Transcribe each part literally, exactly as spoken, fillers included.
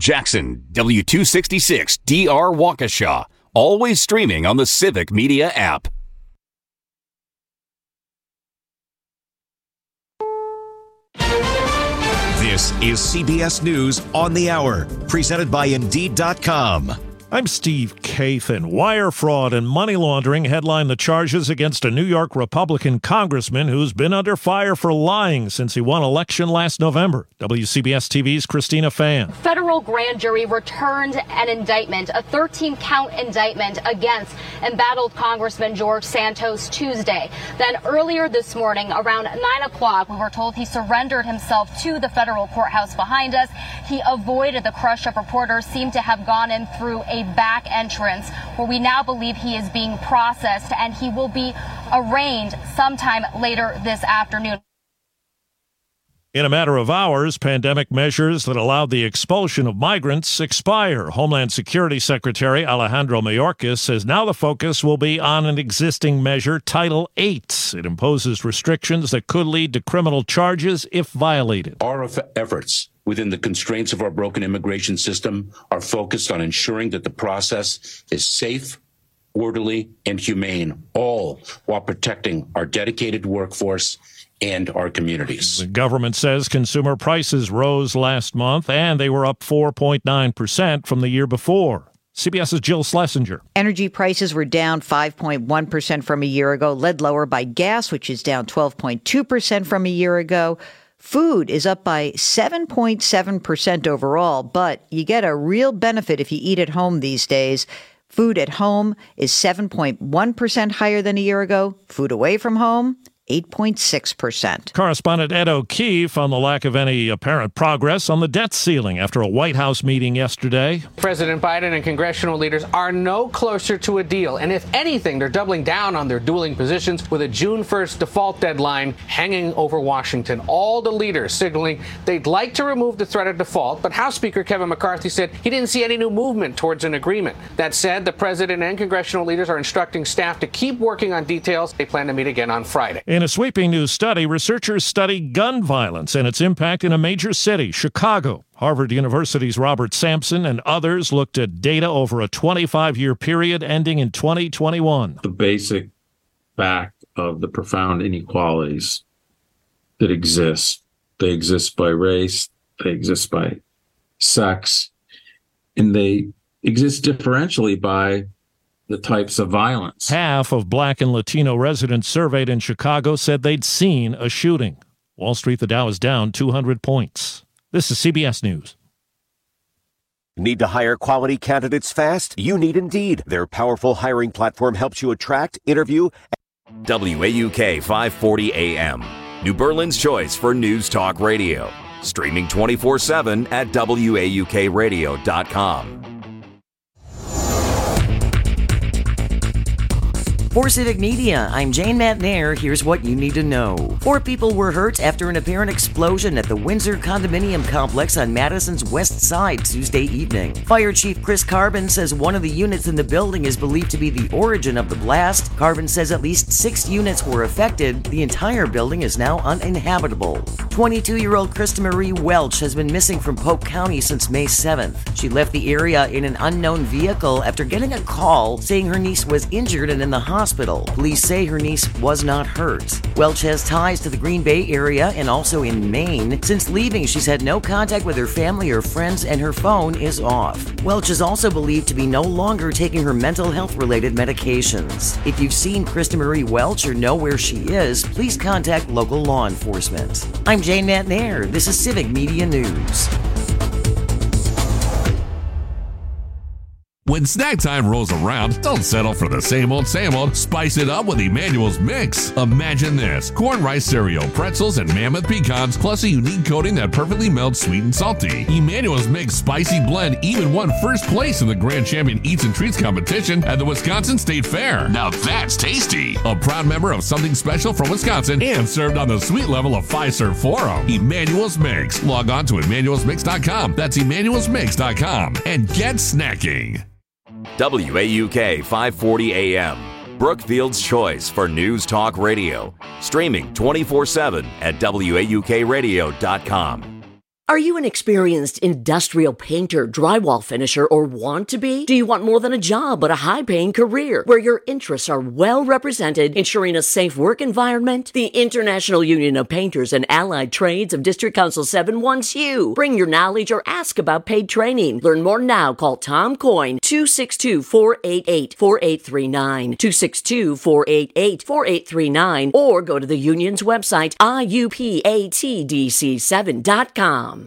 Jackson, W two sixty-six D R Waukesha. Always streaming on the Civic Media app. This is C B S News on the Hour, presented by Indeed dot com. I'm Steve Kathan. Wire fraud and money laundering headline the charges against a New York Republican congressman who's been under fire for lying since he won election last November. W C B S T V's Christina Fan. Federal grand jury returned an indictment, a thirteen count indictment against embattled Congressman George Santos Tuesday. Then earlier this morning, around nine o'clock, we were told he surrendered himself to the federal courthouse behind us. He avoided the crush of reporters, seemed to have gone in through a back entrance where we now believe he is being processed, and he will be arraigned sometime later this afternoon. In a matter of hours, pandemic measures that allowed the expulsion of migrants expire. Homeland Security Secretary Alejandro Mayorkas says now the focus will be on an existing measure, Title eight. It imposes restrictions that could lead to criminal charges if violated. Our efforts within the constraints of our broken immigration system are focused on ensuring that the process is safe, orderly, and humane, all while protecting our dedicated workforce and our communities. The government says consumer prices rose last month, and they were up four point nine percent from the year before. CBS's Jill Schlesinger. Energy prices were down five point one percent from a year ago, led lower by gas, which is down twelve point two percent from a year ago. Food is up by seven point seven percent overall, but you get a real benefit if you eat at home these days. Food at home is seven point one percent higher than a year ago. Food away from home, eight point six percent. Correspondent Ed O'Keefe on the lack of any apparent progress on the debt ceiling after a White House meeting yesterday. President Biden and congressional leaders are no closer to a deal. And if anything, they're doubling down on their dueling positions with a June first default deadline hanging over Washington. All the leaders signaling they'd like to remove the threat of default, but House Speaker Kevin McCarthy said he didn't see any new movement towards an agreement. That said, the president and congressional leaders are instructing staff to keep working on details. They plan to meet again on Friday. In a sweeping new study, researchers study gun violence and its impact in a major city, Chicago. Harvard University's Robert Sampson and others looked at data over a twenty-five year period ending in twenty twenty-one. The basic fact of the profound inequalities that exist. They exist by race, they exist by sex, and they exist differentially by the types of violence. Half of Black and Latino residents surveyed in Chicago said they'd seen a shooting. Wall Street, the Dow is down two hundred points. This is C B S News. Need to hire quality candidates fast? You need Indeed. Their powerful hiring platform helps you attract, interview. W A U K five forty A M. New Berlin's choice for news talk radio. Streaming twenty-four seven at W A U K radio dot com. For Civic Media, I'm Jane Matnair. Here's what you need to know. Four people were hurt after an apparent explosion at the Windsor Condominium Complex on Madison's west side Tuesday evening. Fire Chief Chris Carbon says one of the units in the building is believed to be the origin of the blast. Carbon says at least six units were affected. The entire building is now uninhabitable. twenty-two-year-old Krista Marie Welch has been missing from Polk County since May seventh. She left the area in an unknown vehicle after getting a call saying her niece was injured and in the hospital. Hospital. Police say her niece was not hurt. Welch has ties to the Green Bay area and also in Maine. Since leaving, she's had no contact with her family or friends, and her phone is off. Welch is also believed to be no longer taking her mental health-related medications. If you've seen Krista Marie Welch or know where she is, please contact local law enforcement. I'm Jane Matnair. This is Civic Media News. When snack time rolls around, don't settle for the same old, same old. Spice it up with Emmanuel's Mix. Imagine this: corn rice cereal, pretzels, and mammoth pecans, plus a unique coating that perfectly melts sweet and salty. Emmanuel's Mix Spicy Blend even won first place in the Grand Champion Eats and Treats competition at the Wisconsin State Fair. Now that's tasty. A proud member of Something Special from Wisconsin and served on the sweet level of Fiserv Forum. Emmanuel's Mix. Log on to Emmanuels Mix dot com. That's Emmanuels Mix dot com and get snacking. W A U K five forty A M. Brookfield's choice for news talk radio. Streaming twenty-four seven at W A U K radio dot com. Are you an experienced industrial painter, drywall finisher, or want to be? Do you want more than a job, but a high-paying career where your interests are well represented, ensuring a safe work environment? The International Union of Painters and Allied Trades of District Council seven wants you. Bring your knowledge or ask about paid training. Learn more now. Call Tom Coyne, two six two, four eight eight, four eight three nine, two six two, four eight eight, four eight three nine, or go to the union's website, I U P A T D C seven dot com.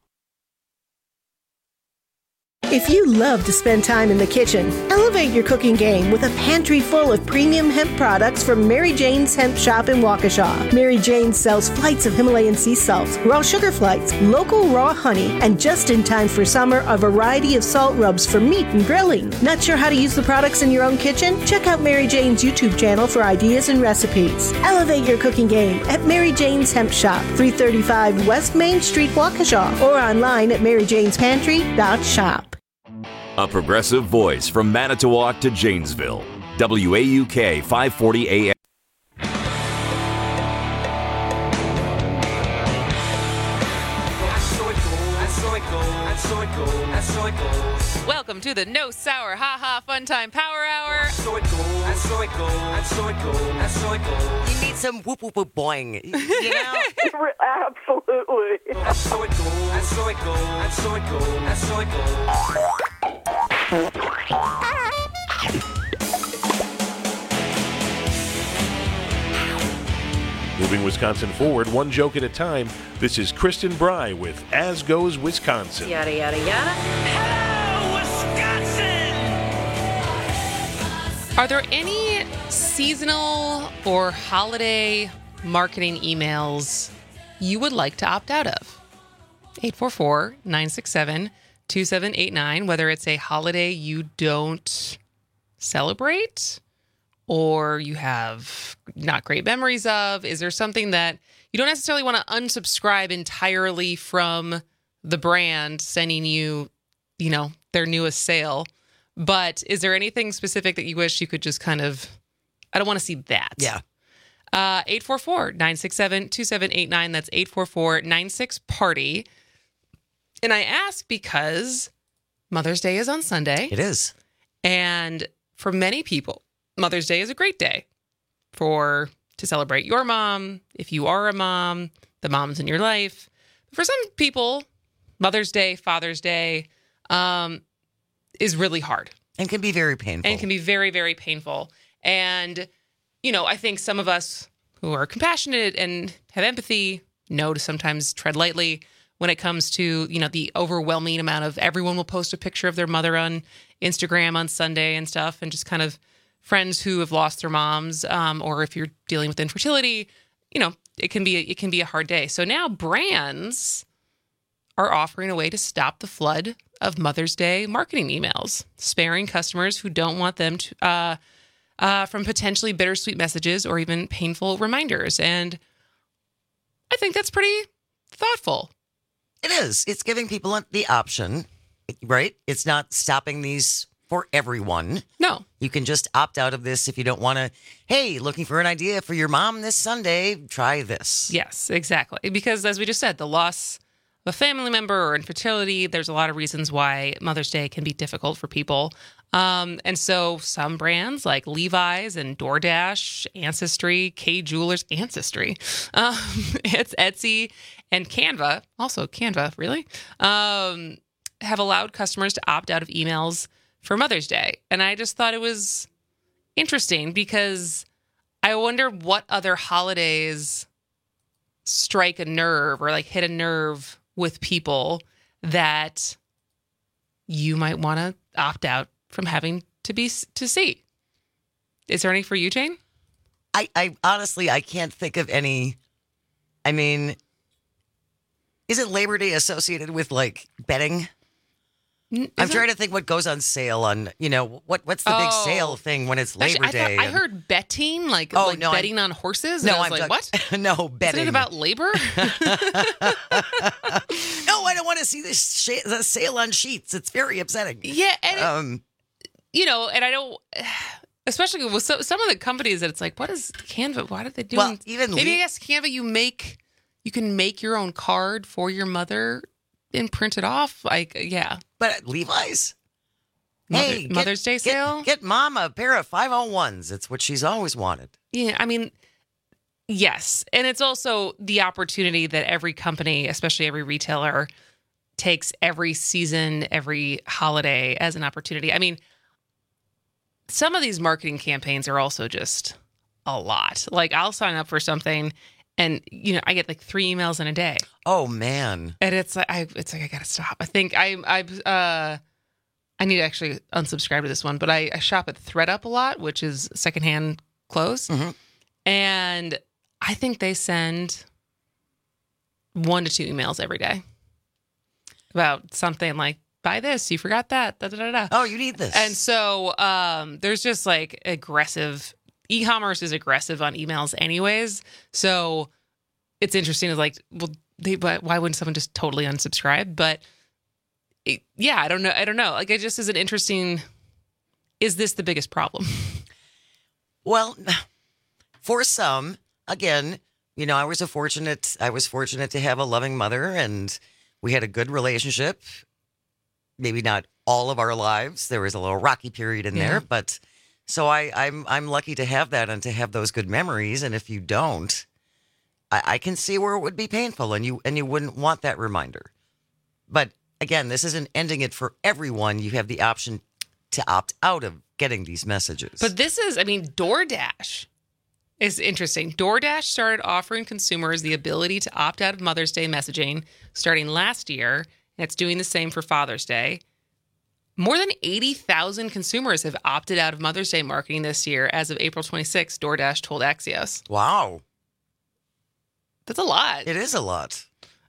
If you love to spend time in the kitchen, elevate your cooking game with a pantry full of premium hemp products from Mary Jane's Hemp Shop in Waukesha. Mary Jane sells flights of Himalayan sea salts, raw sugar flights, local raw honey, and just in time for summer, a variety of salt rubs for meat and grilling. Not sure how to use the products in your own kitchen? Check out Mary Jane's YouTube channel for ideas and recipes. Elevate your cooking game at Mary Jane's Hemp Shop, three thirty-five West Main Street, Waukesha, or online at mary janes pantry dot shop. A progressive voice from Manitowoc to Janesville. W A U K five forty A M. Welcome to the No Sour Ha Ha Fun Time Power Hour. You need some whoop whoop whoop boing. You know? Absolutely. Moving Wisconsin forward, one joke at a time. This is Kristen Bry with As Goes Wisconsin. Yada, yada, yada. Hello, Wisconsin! Are there any seasonal or holiday marketing emails you would like to opt out of? eight four four, nine six seven, two seven eight nine, whether it's a holiday you don't celebrate or you have not great memories of. Is there something that you don't necessarily want to unsubscribe entirely from the brand sending you, you know, their newest sale? But is there anything specific that you wish you could just kind of, I don't want to see that. Yeah. Uh, eight four four, nine six seven, two seven eight nine. That's eight four four, nine six, party. And I ask because Mother's Day is on Sunday. It is. And for many people, Mother's Day is a great day for to celebrate your mom, if you are a mom, the moms in your life. For some people, Mother's Day, Father's Day um, is really hard. And can be very painful. And can be very, very painful. And, you know, I think some of us who are compassionate and have empathy know to sometimes tread lightly when it comes to, you know, the overwhelming amount of everyone will post a picture of their mother on Instagram on Sunday and stuff, and just kind of friends who have lost their moms, um, or if you're dealing with infertility, you know, it can be a, it can be a hard day. So now brands are offering a way to stop the flood of Mother's Day marketing emails, sparing customers who don't want them to uh, uh, from potentially bittersweet messages or even painful reminders. And I think that's pretty thoughtful. It is. It's giving people the option, right? It's not stopping these for everyone. No. You can just opt out of this if you don't want to. Hey, looking for an idea for your mom this Sunday, try this. Yes, exactly. Because as we just said, the loss of a family member or infertility, there's a lot of reasons why Mother's Day can be difficult for people. Um, and so some brands like Levi's and DoorDash, Ancestry, K Jewelers, Ancestry, um, it's Etsy and Canva, also Canva, really, um, have allowed customers to opt out of emails for Mother's Day. And I just thought it was interesting because I wonder what other holidays strike a nerve or like hit a nerve with people that you might want to opt out from having to be to see. Is there any for you, Jane? I, I honestly, I can't think of any. I mean, isn't Labor Day associated with like betting? Isn't I'm trying to think what goes on sale on, you know, what what's the oh. big sale thing when it's Labor Actually, I Day? Thought, and... I heard betting, like, oh, like no, betting I'm... on horses. No, and I was I'm like, talk... what? No, betting. Isn't it about labor? No, I don't want to see this sh- the sale on sheets. It's very upsetting. Yeah, and um, it, you know, and I don't, especially with so, some of the companies that it's like, what is Canva? Why did they do? Well, even maybe le- I guess Canva, you make you can make your own card for your mother. been printed off. Like, yeah. But at Levi's? Mother, hey, get, Mother's Day sale? Get, get Mom a pair of five oh ones. It's what she's always wanted. Yeah, I mean, yes. And it's also the opportunity that every company, especially every retailer, takes every season, every holiday as an opportunity. I mean, some of these marketing campaigns are also just a lot. Like, I'll sign up for something and, you know, I get like three emails in a day. Oh, man. And it's like, I, it's like, I got to stop. I think I, I, uh, I need to actually unsubscribe to this one, but I, I shop at ThredUp a lot, which is secondhand clothes. Mm-hmm. And I think they send one to two emails every day about something like, buy this, you forgot that, da, da, da, da. Oh, you need this. And so um, there's just like aggressive, e-commerce is aggressive on emails anyways. So it's interesting. It's like, well, they, why wouldn't someone just totally unsubscribe? But it, yeah, I don't know. I don't know. Like, it just is an interesting, is this the biggest problem? Well, for some, again, you know, I was a fortunate, I was fortunate to have a loving mother, and we had a good relationship. Maybe not all of our lives. There was a little rocky period in Yeah. there, but so I, I'm I'm lucky to have that and to have those good memories. And if you don't, I, I can see where it would be painful, and you and you wouldn't want that reminder. But again, this isn't ending it for everyone. You have the option to opt out of getting these messages. But this is, I mean, DoorDash is interesting. DoorDash started offering consumers the ability to opt out of Mother's Day messaging starting last year. And it's doing the same for Father's Day. More than eighty thousand consumers have opted out of Mother's Day marketing this year. As of April twenty-sixth, DoorDash told Axios. Wow. That's a lot. It is a lot.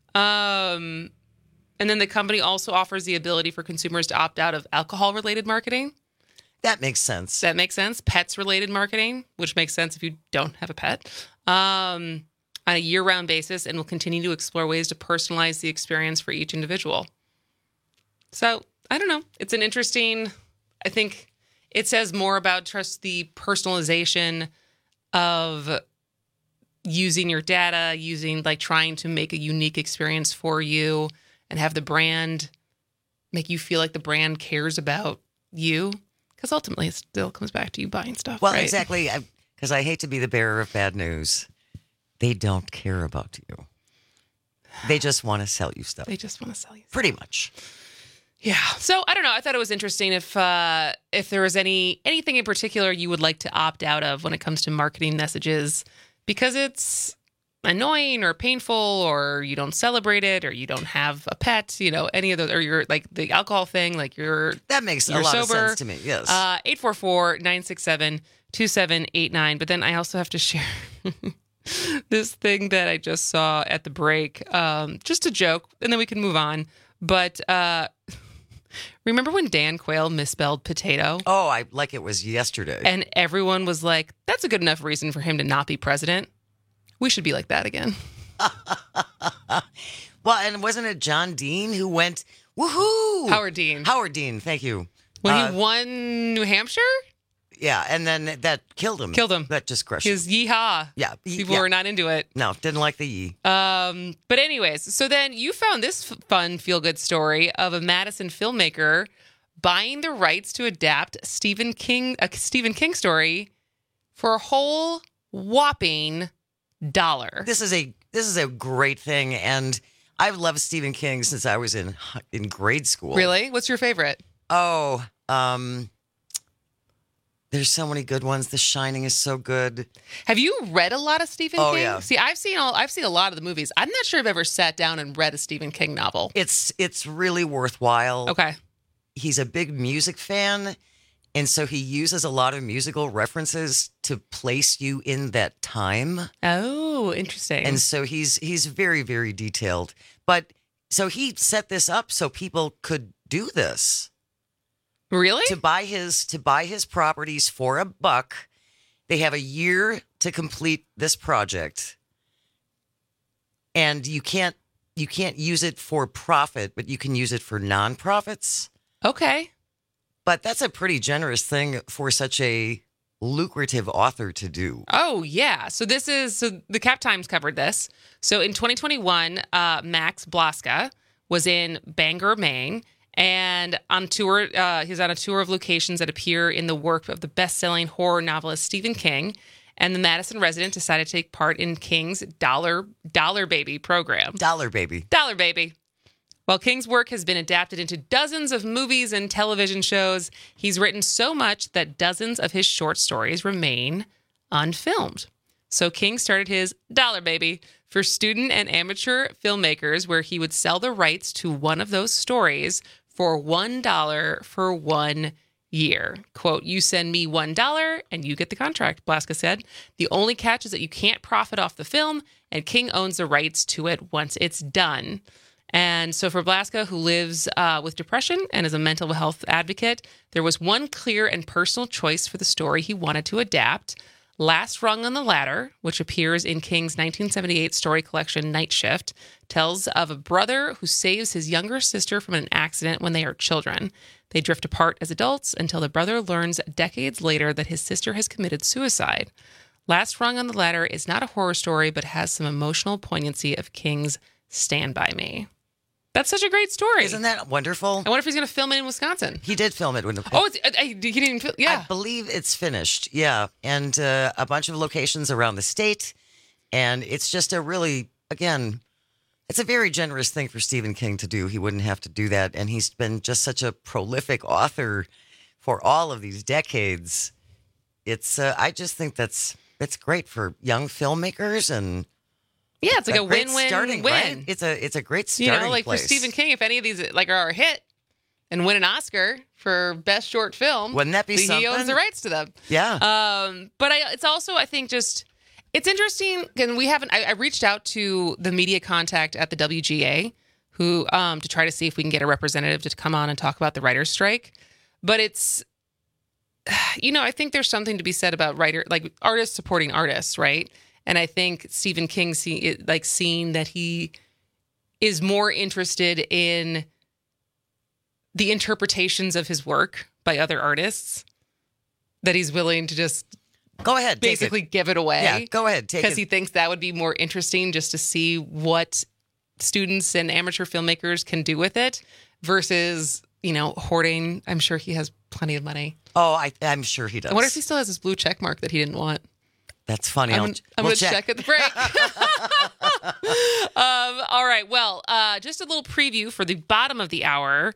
Um, and then the company also offers the ability for consumers to opt out of alcohol-related marketing. That makes sense. That makes sense. Pets-related marketing, which makes sense if you don't have a pet. Um... on a year-round basis, and will continue to explore ways to personalize the experience for each individual. So, I don't know. It's an interesting, I think it says more about just the personalization of using your data, using, like, trying to make a unique experience for you and have the brand make you feel like the brand cares about you. Because ultimately, it still comes back to you buying stuff, Well, right? exactly. Because I, I hate to be the bearer of bad news. They don't care about you. They just want to sell you stuff. They just want to sell you stuff. Pretty much. Yeah. So I don't know. I thought it was interesting if uh, if there was any anything in particular you would like to opt out of when it comes to marketing messages, because it's annoying or painful, or you don't celebrate it, or you don't have a pet, you know, any of those, or you're like the alcohol thing, like you're that makes you're a lot sober. of sense to me. Yes. Uh, eight four four, nine six seven, two seven eight nine. But then I also have to share this thing that I just saw at the break. Um, just a joke, and then we can move on. But uh, remember when Dan Quayle misspelled potato? Oh, I like it was yesterday. And everyone was like, that's a good enough reason for him to not be president. We should be like that again. Well, and wasn't it John Dean who went, woohoo? Howard Dean. Howard Dean, thank you. When Uh, he won New Hampshire? Yeah, and then that killed him. Killed him. That just crushed His him. yeehaw. Yeah. he- People yeah. were not into it. No, didn't like the yee. Um, but anyways, so then you found this f- fun feel-good story of a Madison filmmaker buying the rights to adapt Stephen King, a Stephen King story for a whole whopping dollar. This is a this is a great thing, and I've loved Stephen King since I was in in grade school. Really? What's your favorite? Oh, um, there's so many good ones. The Shining is so good. Have you read a lot of Stephen Oh, King? yeah. See, I've seen all I've seen a lot of the movies. I'm not sure I've ever sat down and read a Stephen King novel. It's it's really worthwhile. Okay. He's a big music fan, and so he uses a lot of musical references to place you in that time. Oh, interesting. And so he's he's very, very detailed. But so he set this up so people could do this. Really? To buy his to buy his properties for a buck. They have a year to complete this project. And you can't you can't use it for profit, but you can use it for nonprofits. Okay. But that's a pretty generous thing for such a lucrative author to do. Oh, yeah. So this is, so the Cap Times covered this. So in twenty twenty-one, uh, Max Blaska, was in Bangor, Maine. And on tour, uh, he's on a tour of locations that appear in the work of the best-selling horror novelist Stephen King. And the Madison resident decided to take part in King's Dollar Dollar Baby program. Dollar Baby. Dollar Baby. While King's work has been adapted into dozens of movies and television shows, he's written so much that dozens of his short stories remain unfilmed. So King started his Dollar Baby for student and amateur filmmakers, where he would sell the rights to one of those stories for one dollar for one year. Quote, you send me one dollar and you get the contract, Blaska said. The only catch is that you can't profit off the film, and King owns the rights to it once it's done. And so for Blaska, who lives uh, with depression and is a mental health advocate, there was one clear and personal choice for the story he wanted to adapt. Last Rung on the Ladder, which appears in King's nineteen seventy-eight story collection Night Shift, tells of a brother who saves his younger sister from an accident when they are children. They drift apart as adults until the brother learns decades later that his sister has committed suicide. Last Rung on the Ladder is not a horror story, but has some emotional poignancy of King's Stand By Me. That's such a great story. Isn't that wonderful? I wonder if he's going to film it in Wisconsin. He did film it. When, oh, it's, I, I, he didn't even film, yeah. I believe it's finished, yeah. And uh, a bunch of locations around the state. And it's just a really, again, it's a very generous thing for Stephen King to do. He wouldn't have to do that. And he's been just such a prolific author for all of these decades. It's, uh, I just think that's, that's great for young filmmakers, and yeah, it's like a, a win-win starting, win. Right? It's a it's a great starting You know, like place. for Stephen King, if any of these like are a hit and win an Oscar for best short film, wouldn't that be he something? He owns the rights to them. Yeah. Um, but I, it's also, I think, just it's interesting, and we haven't. I, I reached out to the media contact at the W G A, who um, to try to see if we can get a representative to come on and talk about the writers' strike. But it's, you know, I think there's something to be said about writer, like artists supporting artists, right? And I think Stephen King, see, like seeing that he is more interested in the interpretations of his work by other artists, that he's willing to just go ahead, basically take it. give it away. Yeah, go ahead, take it. Because he thinks that would be more interesting, just to see what students and amateur filmmakers can do with it versus, you know, hoarding. I'm sure he has plenty of money. Oh, I, I'm sure he does. I wonder if he still has his blue check mark that he didn't want. That's funny. I'm, I'll, I'm we'll going to check. check at the break. um, all right. Well, uh, just a little preview for the bottom of the hour.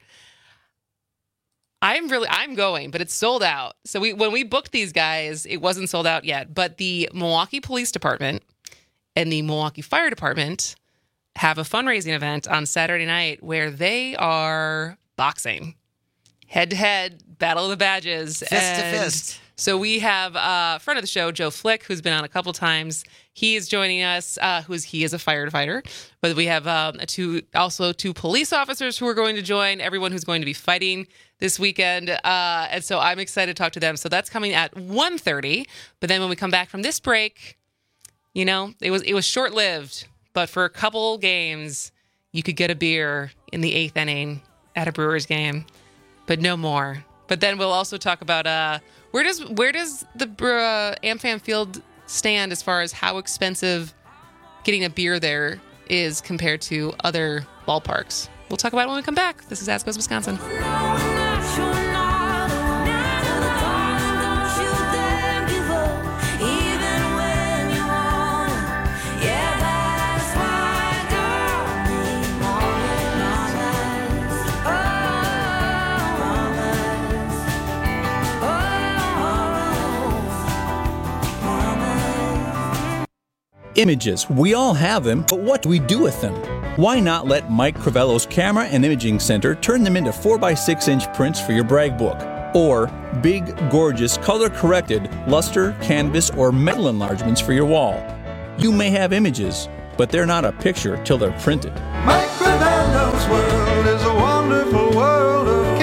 I'm really, I'm going, but it's sold out. So we, when we booked these guys, it wasn't sold out yet. But the Milwaukee Police Department and the Milwaukee Fire Department have a fundraising event on Saturday night where they are boxing, head to head, battle of the badges, fist and to fist. So we have a friend of the show, Joe Flick, who's been on a couple times. He is joining us. Uh, who's he is a firefighter, but we have um, a two also two police officers who are going to join. Everyone who's going to be fighting this weekend, uh, and so I'm excited to talk to them. So that's coming at one thirty. But then when we come back from this break, you know, it was it was short lived, but for a couple games, you could get a beer in the eighth inning at a Brewers game, but no more. But then we'll also talk about uh, where does where does the uh, AmFam Field stand as far as how expensive getting a beer there is compared to other ballparks. We'll talk about it when we come back. This is As Goes Wisconsin. Images. We all have them, but what do we do with them? Why not let Mike Crivello's Camera and Imaging Center turn them into four by six inch prints for your brag book? Or big, gorgeous, color-corrected luster, canvas, or metal enlargements for your wall? You may have images, but they're not a picture till they're printed. Mike Crivello's world is a wonderful world of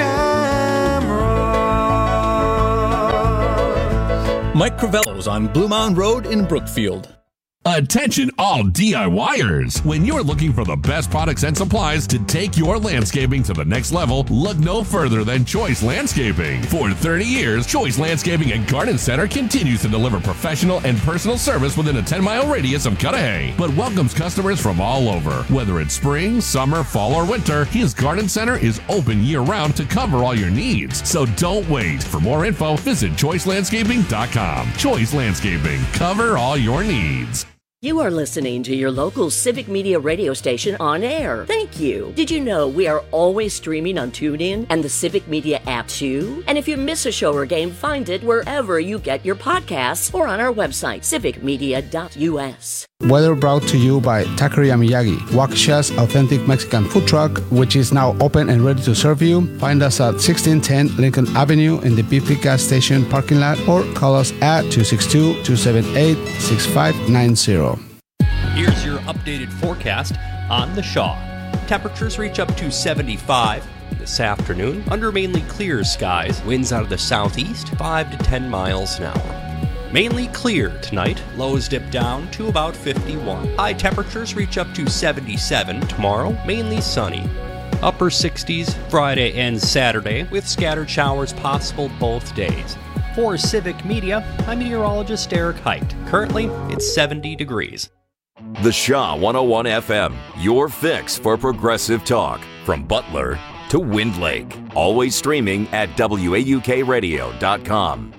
cameras. Mike Crivello's on Blue Mound Road in Brookfield. Attention all DIYers. When you're looking for the best products and supplies to take your landscaping to the next level, look no further than Choice Landscaping. For thirty years, Choice Landscaping and Garden Center continues to deliver professional and personal service within a ten-mile radius of Cudahy, but welcomes customers from all over. Whether it's spring, summer, fall, or winter, his Garden Center is open year-round to cover all your needs. So don't wait. For more info, visit choice landscaping dot com. Choice Landscaping. Cover all your needs. You are listening to your local Civic Media radio station on air. Thank you. Did you know we are always streaming on TuneIn and the Civic Media app too? And if you miss a show or game, find it wherever you get your podcasts or on our website, civic media dot u s. Weather brought to you by Taqueria Miyagi, Waukesha's authentic Mexican food truck, which is now open and ready to serve you. Find us at sixteen ten Lincoln Avenue in the B P gas station parking lot, or call us at two six two, two seven eight, six five nine zero. Here's your updated forecast on the Shaw. Temperatures reach up to seventy-five this afternoon under mainly clear skies. Winds out of the southeast, five to ten miles an hour. Mainly clear tonight. Lows dip down to about fifty-one. High temperatures reach up to seventy-seven tomorrow. Mainly sunny. Upper sixties Friday and Saturday with scattered showers possible both days. For Civic Media, I'm meteorologist Eric Height. Currently, it's seventy degrees. The Shaw one oh one F M, your fix for progressive talk. From Butler to Wind Lake. Always streaming at W A U K radio dot com.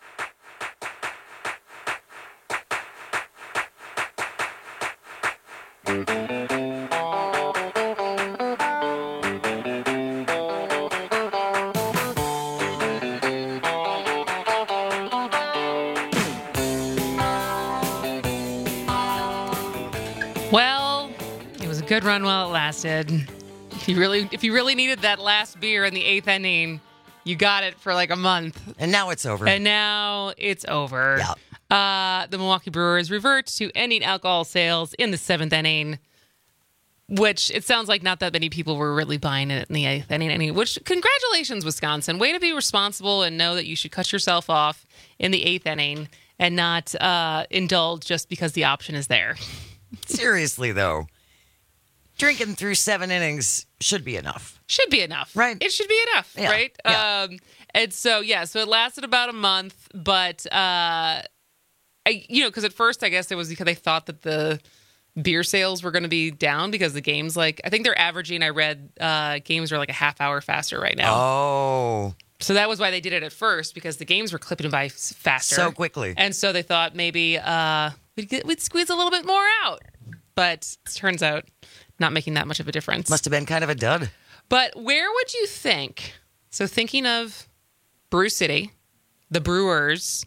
Well, it was a good run while it lasted. If you really, if you really needed that last beer in the eighth inning, you got it for like a month. And now it's over. And now it's over. Yeah. Uh, the Milwaukee Brewers revert to ending alcohol sales in the seventh inning, which it sounds like not that many people were really buying it in the eighth inning. Any, which, congratulations, Wisconsin. Way to be responsible and know that you should cut yourself off in the eighth inning and not uh, indulge just because the option is there. Seriously, though, drinking through seven innings should be enough. Should be enough. Right. It should be enough, Yeah. right? Yeah. Um, and so, yeah, so it lasted about a month, but, uh, I, you know, because at first, I guess it was because they thought that the beer sales were going to be down because the games, like, I think they're averaging, I read, uh, games are like a half hour faster right now. Oh. So that was why they did it at first, because the games were clipping by faster. So quickly. And so they thought maybe uh, we'd, get, we'd squeeze a little bit more out. But it turns out not making that much of a difference. Must have been kind of a dud. But where would you think, so thinking of Brew City, the Brewers,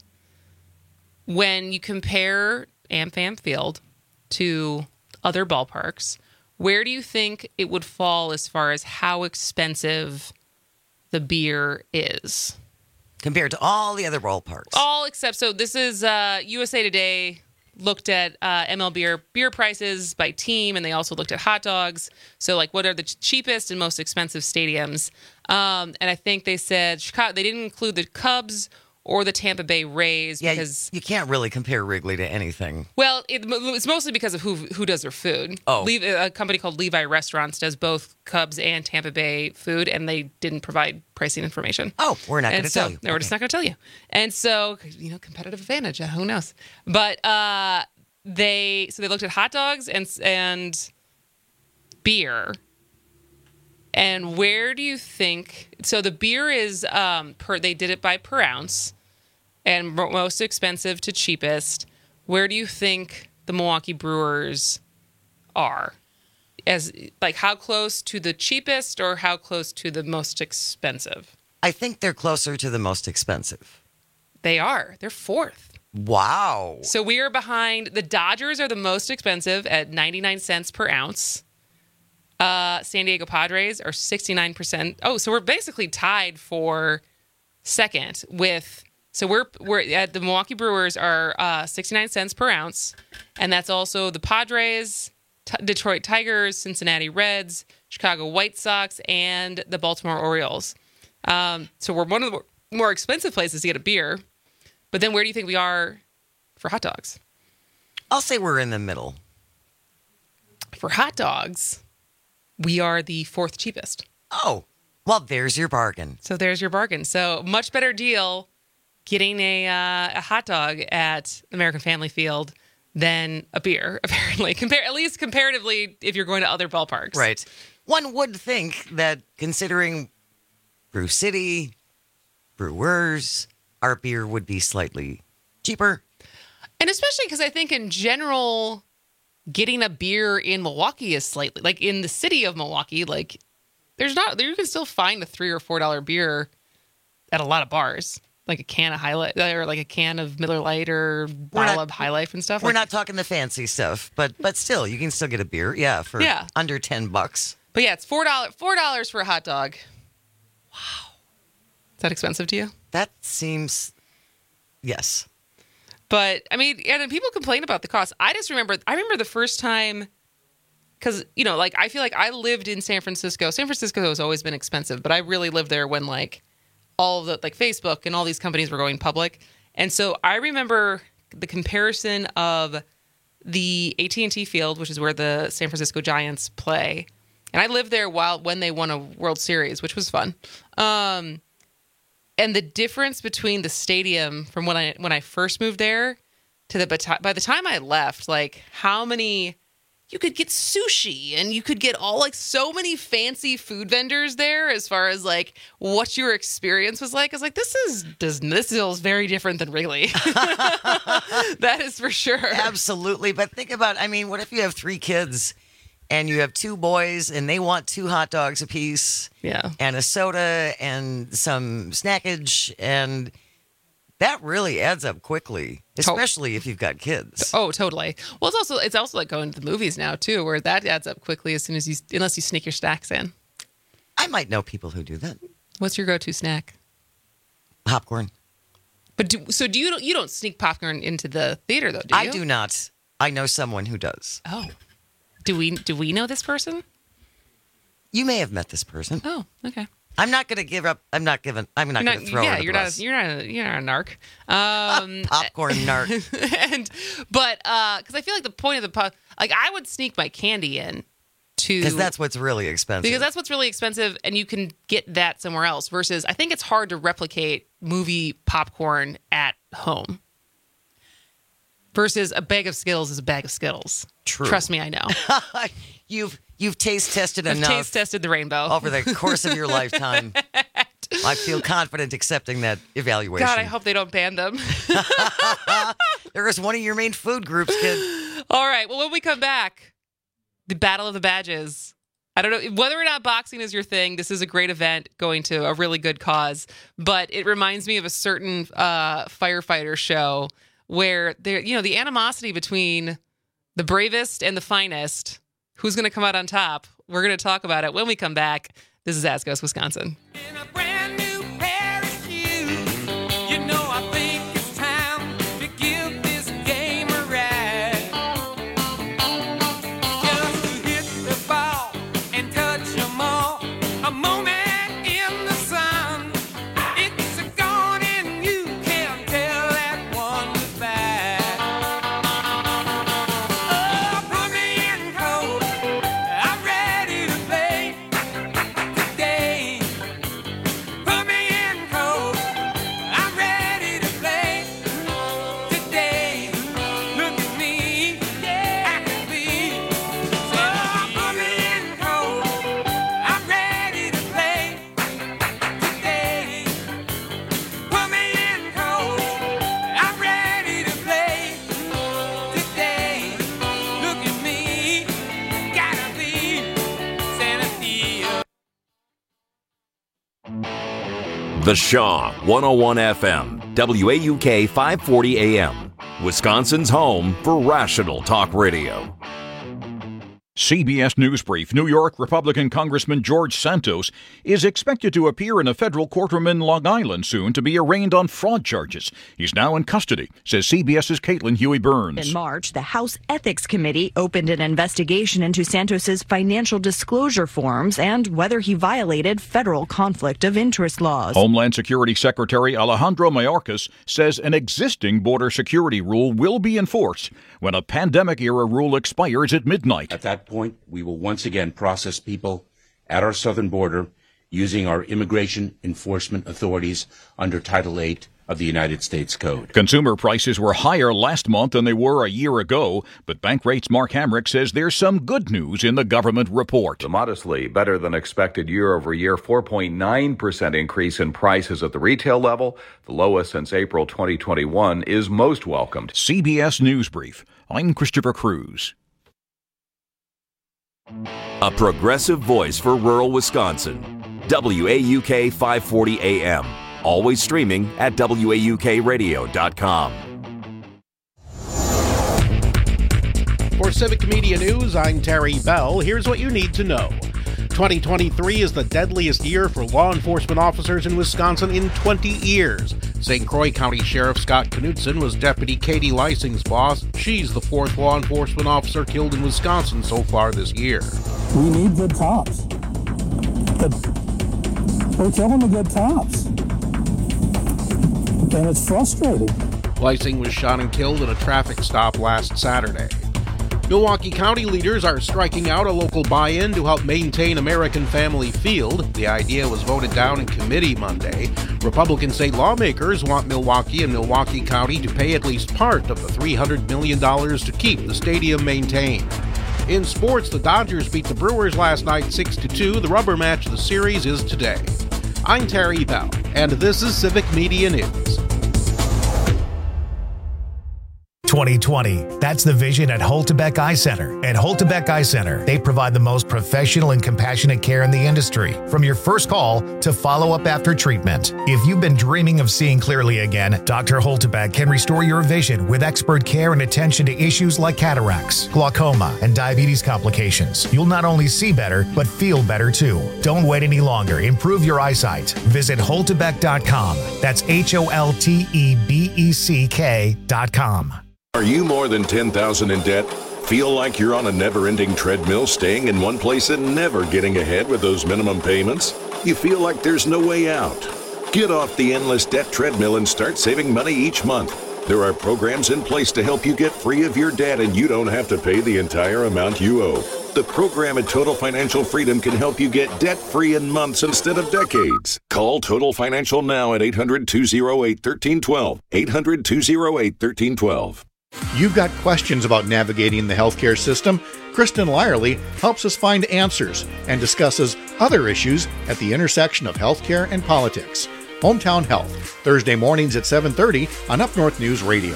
when you compare AmFam Field to other ballparks, where do you think it would fall as far as how expensive the beer is? Compared to all the other ballparks. All except, so this is uh, U S A Today looked at uh, M L B beer, beer prices by team, and they also looked at hot dogs. So, like, what are the cheapest and most expensive stadiums? Um, and I think they said Chicago. They didn't include the Cubs or the Tampa Bay Rays Yeah, because you can't really compare Wrigley to anything. well, it, it's mostly because of who who does their food. Oh. Le- a company called Levi Restaurants does both Cubs and Tampa Bay food, and they didn't provide pricing information. Oh, we're not going And to so, tell you. No, we're just not going to tell you. And so, you know, competitive advantage. uh, Who knows? But uh, they so they looked at hot dogs and and beer. And where do you think? So the beer is um, per. They did it by per ounce, and mo- most expensive to cheapest. Where do you think the Milwaukee Brewers are? As like how close to the cheapest or how close to the most expensive? I think they're closer to the most expensive. They are. They're fourth. Wow. So we are behind. The Dodgers are the most expensive at ninety-nine cents per ounce. Uh, San Diego Padres are sixty-nine percent. Oh, so we're basically tied for second with. So we're we're at the Milwaukee Brewers are uh, sixty-nine cents per ounce, and that's also the Padres, T- Detroit Tigers, Cincinnati Reds, Chicago White Sox, and the Baltimore Orioles. Um, so we're one of the more, more expensive places to get a beer. But then where do you think we are for hot dogs? I'll say we're in the middle. For hot dogs, we are the fourth cheapest. Oh, well, there's your bargain. So there's your bargain. So much better deal getting a, uh, a hot dog at American Family Field than a beer, apparently. Compare, at least comparatively, if you're going to other ballparks. Right. One would think that considering Brew City, brewers, our beer would be slightly cheaper. And especially because I think in general, getting a beer in Milwaukee is slightly, like in the city of Milwaukee, like there's not, you can still find a three or four dollar beer at a lot of bars. Like a can of High Life, or like a can of Miller Lite or bottle of High Life and stuff. We're like, not talking the fancy stuff, but but still, you can still get a beer, yeah, for yeah. under ten bucks. But yeah, it's four dollars four dollars for a hot dog. Wow. Is that expensive to you? That seems, yes. But, I mean, and people complain about the cost. I just remember, I remember the first time, because, you know, like, I feel like I lived in San Francisco. San Francisco has always been expensive, but I really lived there when, like, all of the, like, Facebook and all these companies were going public. And so I remember the comparison of the A T and T Field, which is where the San Francisco Giants play. And I lived there while when they won a World Series, which was fun. Um, and the difference between the stadium from when I when I first moved there to the by the time I left, like how many you could get sushi and you could get all like so many fancy food vendors there as far as like what your experience was like. I was like, this is does this feels very different than Wrigley. That is for sure. Absolutely. But think about, I mean, what if you have three kids and you have two boys and they want two hot dogs apiece? Yeah. And a soda and some snackage, and that really adds up quickly, especially if you've got kids. Oh, totally. Well, it's also it's also like going to the movies now too, where that adds up quickly as soon as you unless you sneak your snacks in. I might know people who do that. What's your go-to snack? Popcorn. But do, so do you you don't sneak popcorn into the theater though? Do you? I do not. I know someone who does. Oh, do we do we know this person? You may have met this person. Oh, okay. I'm not going to give up. I'm not giving. I'm not, not going to throw. Yeah, her you're the not. bus. A, you're not. A, you're not a narc. Um, Popcorn narc. And but because uh, I feel like the point of the pop, like I would sneak my candy in to because that's what's really expensive. Because that's what's really expensive, and you can get that somewhere else. Versus, I think it's hard to replicate movie popcorn at home. Versus a bag of Skittles is a bag of Skittles. True. Trust me, I know. you've you've taste tested I've enough. Taste tested the rainbow over the course of your lifetime. I feel confident accepting that evaluation. God, I hope they don't ban them. There is one of your main food groups, kid. All right. Well, when we come back, the Battle of the Badges. I don't know whether or not boxing is your thing. This is a great event going to a really good cause, but it reminds me of a certain uh, firefighter show where there, you know, the animosity between the bravest and the finest. Who's going to come out on top? We're going to talk about it when we come back. This is As Goes Wisconsin. In a brand new pair of shoes, you know I think it's time to give this game a ride. Just to hit the ball and touch them all, a moment in the sun. It's a gone and you can't tell that one goodbye. Oh, put me in cold, I'm ready to play today. Put me in cold, I'm ready to play today. Look at me, I can be. So put me in cold, I'm ready to play today. Put me in cold, I'm ready to play today. Look at me, gotta be Santa Fe. The Shaw one oh one F M, W A U K five forty A M, Wisconsin's home for rational talk radio. C B S News Brief. New York Republican Congressman George Santos is expected to appear in a federal courtroom in Long Island soon to be arraigned on fraud charges. He's now in custody, says CBS's Caitlin Huey-Burns. In March, the House Ethics Committee opened an investigation into Santos's financial disclosure forms and whether he violated federal conflict of interest laws. Homeland Security Secretary Alejandro Mayorkas says an existing border security rule will be enforced when a pandemic-era rule expires at midnight. At that point, we will once again process people at our southern border using our immigration enforcement authorities under Title eight of the United States Code. Consumer prices were higher last month than they were a year ago, but Bankrate's Mark Hamrick says there's some good news in the government report. The modestly better than expected year-over-year four point nine percent increase in prices at the retail level, the lowest since April twenty twenty-one, is most welcomed. C B S News Brief. I'm Christopher Cruz. A progressive voice for rural Wisconsin. W A U K five forty A M. Always streaming at W A U K radio dot com. For Civic Media News, I'm Terry Bell. Here's what you need to know. twenty twenty-three is the deadliest year for law enforcement officers in Wisconsin in twenty years. Saint Croix County Sheriff Scott Knudsen was Deputy Katie Lysing's boss. She's the fourth law enforcement officer killed in Wisconsin so far this year. We need good cops. But we're killing the good cops. And it's frustrating. Lysing was shot and killed in a traffic stop last Saturday. Milwaukee County leaders are striking out a local buy-in to help maintain American Family Field. The idea was voted down in committee Monday. Republican state lawmakers want Milwaukee and Milwaukee County to pay at least part of the three hundred million dollars to keep the stadium maintained. In sports, the Dodgers beat the Brewers last night six to two. The rubber match of the series is today. I'm Terry Bell, and this is Civic Media News. twenty twenty. That's the vision at Holtebeck Eye Center. At Holtebeck Eye Center, they provide the most professional and compassionate care in the industry, from your first call to follow-up after treatment. If you've been dreaming of seeing clearly again, Doctor Holtebeck can restore your vision with expert care and attention to issues like cataracts, glaucoma, and diabetes complications. You'll not only see better, but feel better too. Don't wait any longer. Improve your eyesight. Visit Holtebeck dot com. That's H O L T E B E C K dot com. Are you more than ten thousand dollars in debt? Feel like you're on a never-ending treadmill, staying in one place and never getting ahead with those minimum payments? You feel like there's no way out? Get off the endless debt treadmill and start saving money each month. There are programs in place to help you get free of your debt, and you don't have to pay the entire amount you owe. The program at Total Financial Freedom can help you get debt-free in months instead of decades. Call Total Financial now at eight hundred, two oh eight, one three one two. eight hundred, two oh eight, one three one two. You've got questions about navigating the healthcare system? Kristen Lyerly helps us find answers and discusses other issues at the intersection of healthcare and politics. Hometown Health, Thursday mornings at seven thirty on Up North News Radio.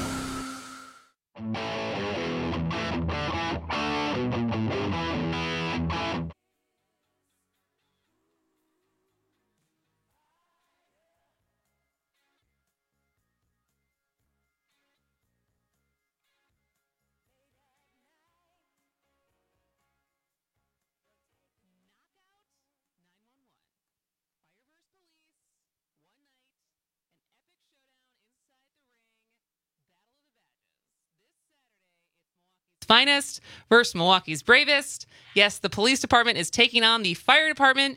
Finest versus Milwaukee's bravest. Yes, the police department is taking on the fire department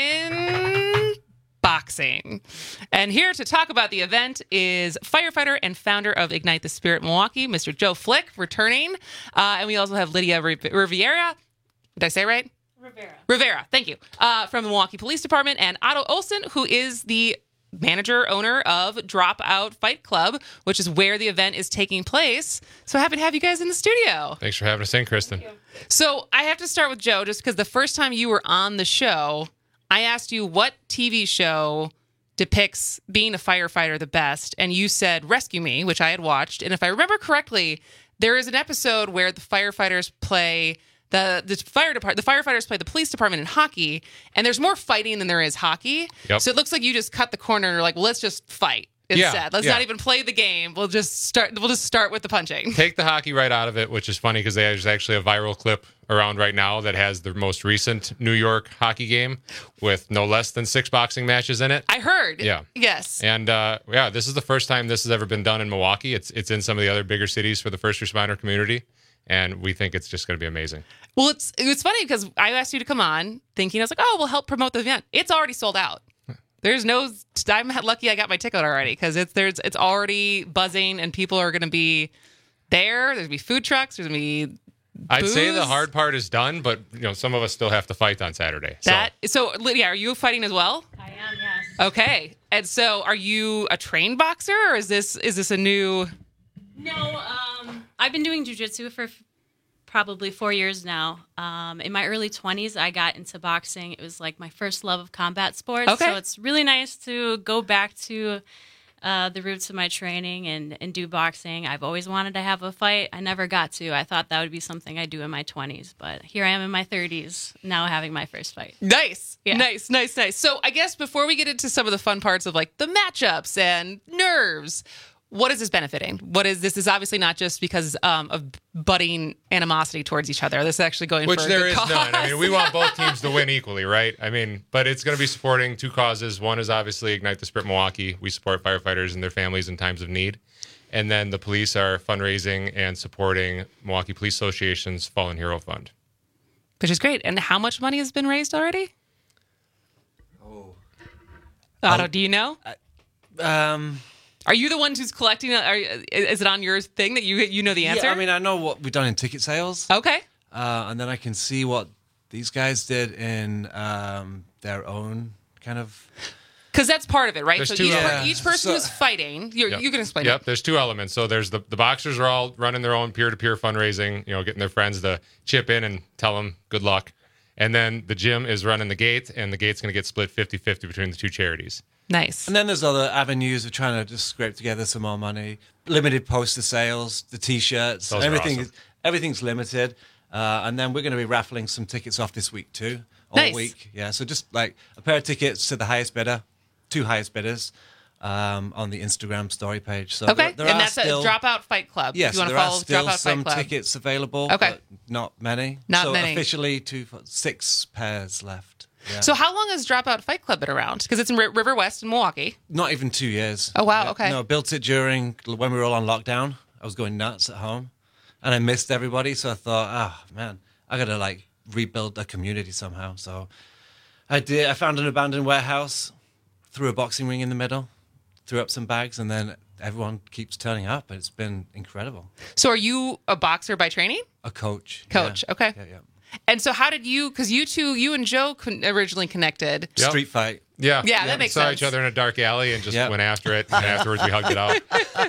in boxing. And here to talk about the event is firefighter and founder of Ignite the Spirit Milwaukee, Mister Joe Flick, returning. Uh, and we also have Lydia Rivera. Did I say it right? Rivera. Rivera, thank you. Uh, from the Milwaukee Police Department, and Otto Olson, who is the manager, owner of Dropout Fight Club, which is where the event is taking place. So happy to have you guys in the studio. Thanks for having us in, Kristen. So I have to start with Joe, just because the first time you were on the show, I asked you what T V show depicts being a firefighter the best, and you said Rescue Me, which I had watched. And if I remember correctly, there is an episode where the firefighters play The the fire department, the firefighters play the police department in hockey, and there's more fighting than there is hockey. Yep. So it looks like you just cut the corner and you're like, well, let's just fight instead. Yeah, let's yeah. not even play the game. We'll just start. We'll just start with the punching. Take the hockey right out of it, which is funny because there's actually a viral clip around right now that has the most recent New York hockey game with no less than six boxing matches in it. I heard. Yeah. Yes. And uh, yeah, this is the first time this has ever been done in Milwaukee. It's it's in some of the other bigger cities for the first responder community. And we think it's just going to be amazing. Well, it's it's funny because I asked you to come on thinking, I was like, oh, we'll help promote the event. It's already sold out. There's no, I'm lucky I got my ticket already because it's there's it's already buzzing and people are going to be there. There's going to be food trucks. There's going to be I'd say the booze? hard part is done, but you know, some of us still have to fight on Saturday. So. That so Lydia, are you fighting as well? I am, yes. Okay, and so are you a trained boxer, or is this is this a new? No, um, I've been doing jujitsu for f- probably four years now. Um, in my early twenties, I got into boxing. It was like my first love of combat sports. Okay. So it's really nice to go back to uh, the roots of my training and, and do boxing. I've always wanted to have a fight. I never got to. I thought that would be something I'd do in my twenties. But here I am in my thirties, now having my first fight. Nice, Yeah. nice, nice, nice. So I guess before we get into some of the fun parts of like the matchups and nerves, what is this benefiting? What is this? This is obviously not just because um, of budding animosity towards each other. This is actually going Which for a there good is cause. none. I mean, we want both teams to win equally, right? I mean, but it's going to be supporting two causes. One is obviously Ignite the Spirit Milwaukee. We support firefighters and their families in times of need. And then the police are fundraising and supporting Milwaukee Police Association's Fallen Hero Fund. Which is great. And how much money has been raised already? Oh. Otto, Um, do you know? Um, Are you the one who's collecting? Are, is it on your thing that you you know the answer? Yeah, I mean, I know what we've done in ticket sales. Okay. Uh, and then I can see what these guys did in um, their own kind of. Because that's part of it, right? There's so two each, per- elements. each person So- who's fighting, you're, Yep. you can explain Yep, it. there's two elements. So there's the, the boxers are all running their own peer-to-peer fundraising, you know, getting their friends to chip in and tell them good luck. And then the gym is running the gate, and the gate's going to get split fifty-fifty between the two charities. Nice. And then there's other avenues of trying to just scrape together some more money. Limited poster sales, the T-shirts, Those are everything. awesome. Everything's limited. Uh, and then we're going to be raffling some tickets off this week too, all Nice. week. Yeah, so just like a pair of tickets to the highest bidder, two highest bidders, um, on the Instagram story page. So Okay. there, there and are that's still, a Dropout Fight Club. Yes, you want to there follow are still Dropout some Fight Club. tickets available. Okay. But not many. Not so many. Officially, two, six pairs left. Yeah. So how long has Dropout Fight Club been around? Because it's in R- River West in Milwaukee. Not even two years. Oh, wow, Yeah. okay. No, I built it during when we were all on lockdown. I was going nuts at home, and I missed everybody. So I thought, ah, man, I gotta like rebuild a community somehow. So I did. I found an abandoned warehouse, threw a boxing ring in the middle, threw up some bags, and then everyone keeps turning up. It's been incredible. So are you a boxer by training? A coach. Coach, yeah. okay. Yeah, yeah. And so how did you, because you two, you and Joe con- originally connected. Yep. Street fight. Yeah. Yeah, that makes saw sense. each other in a dark alley and just Yep. went after it. And afterwards, we hugged it out.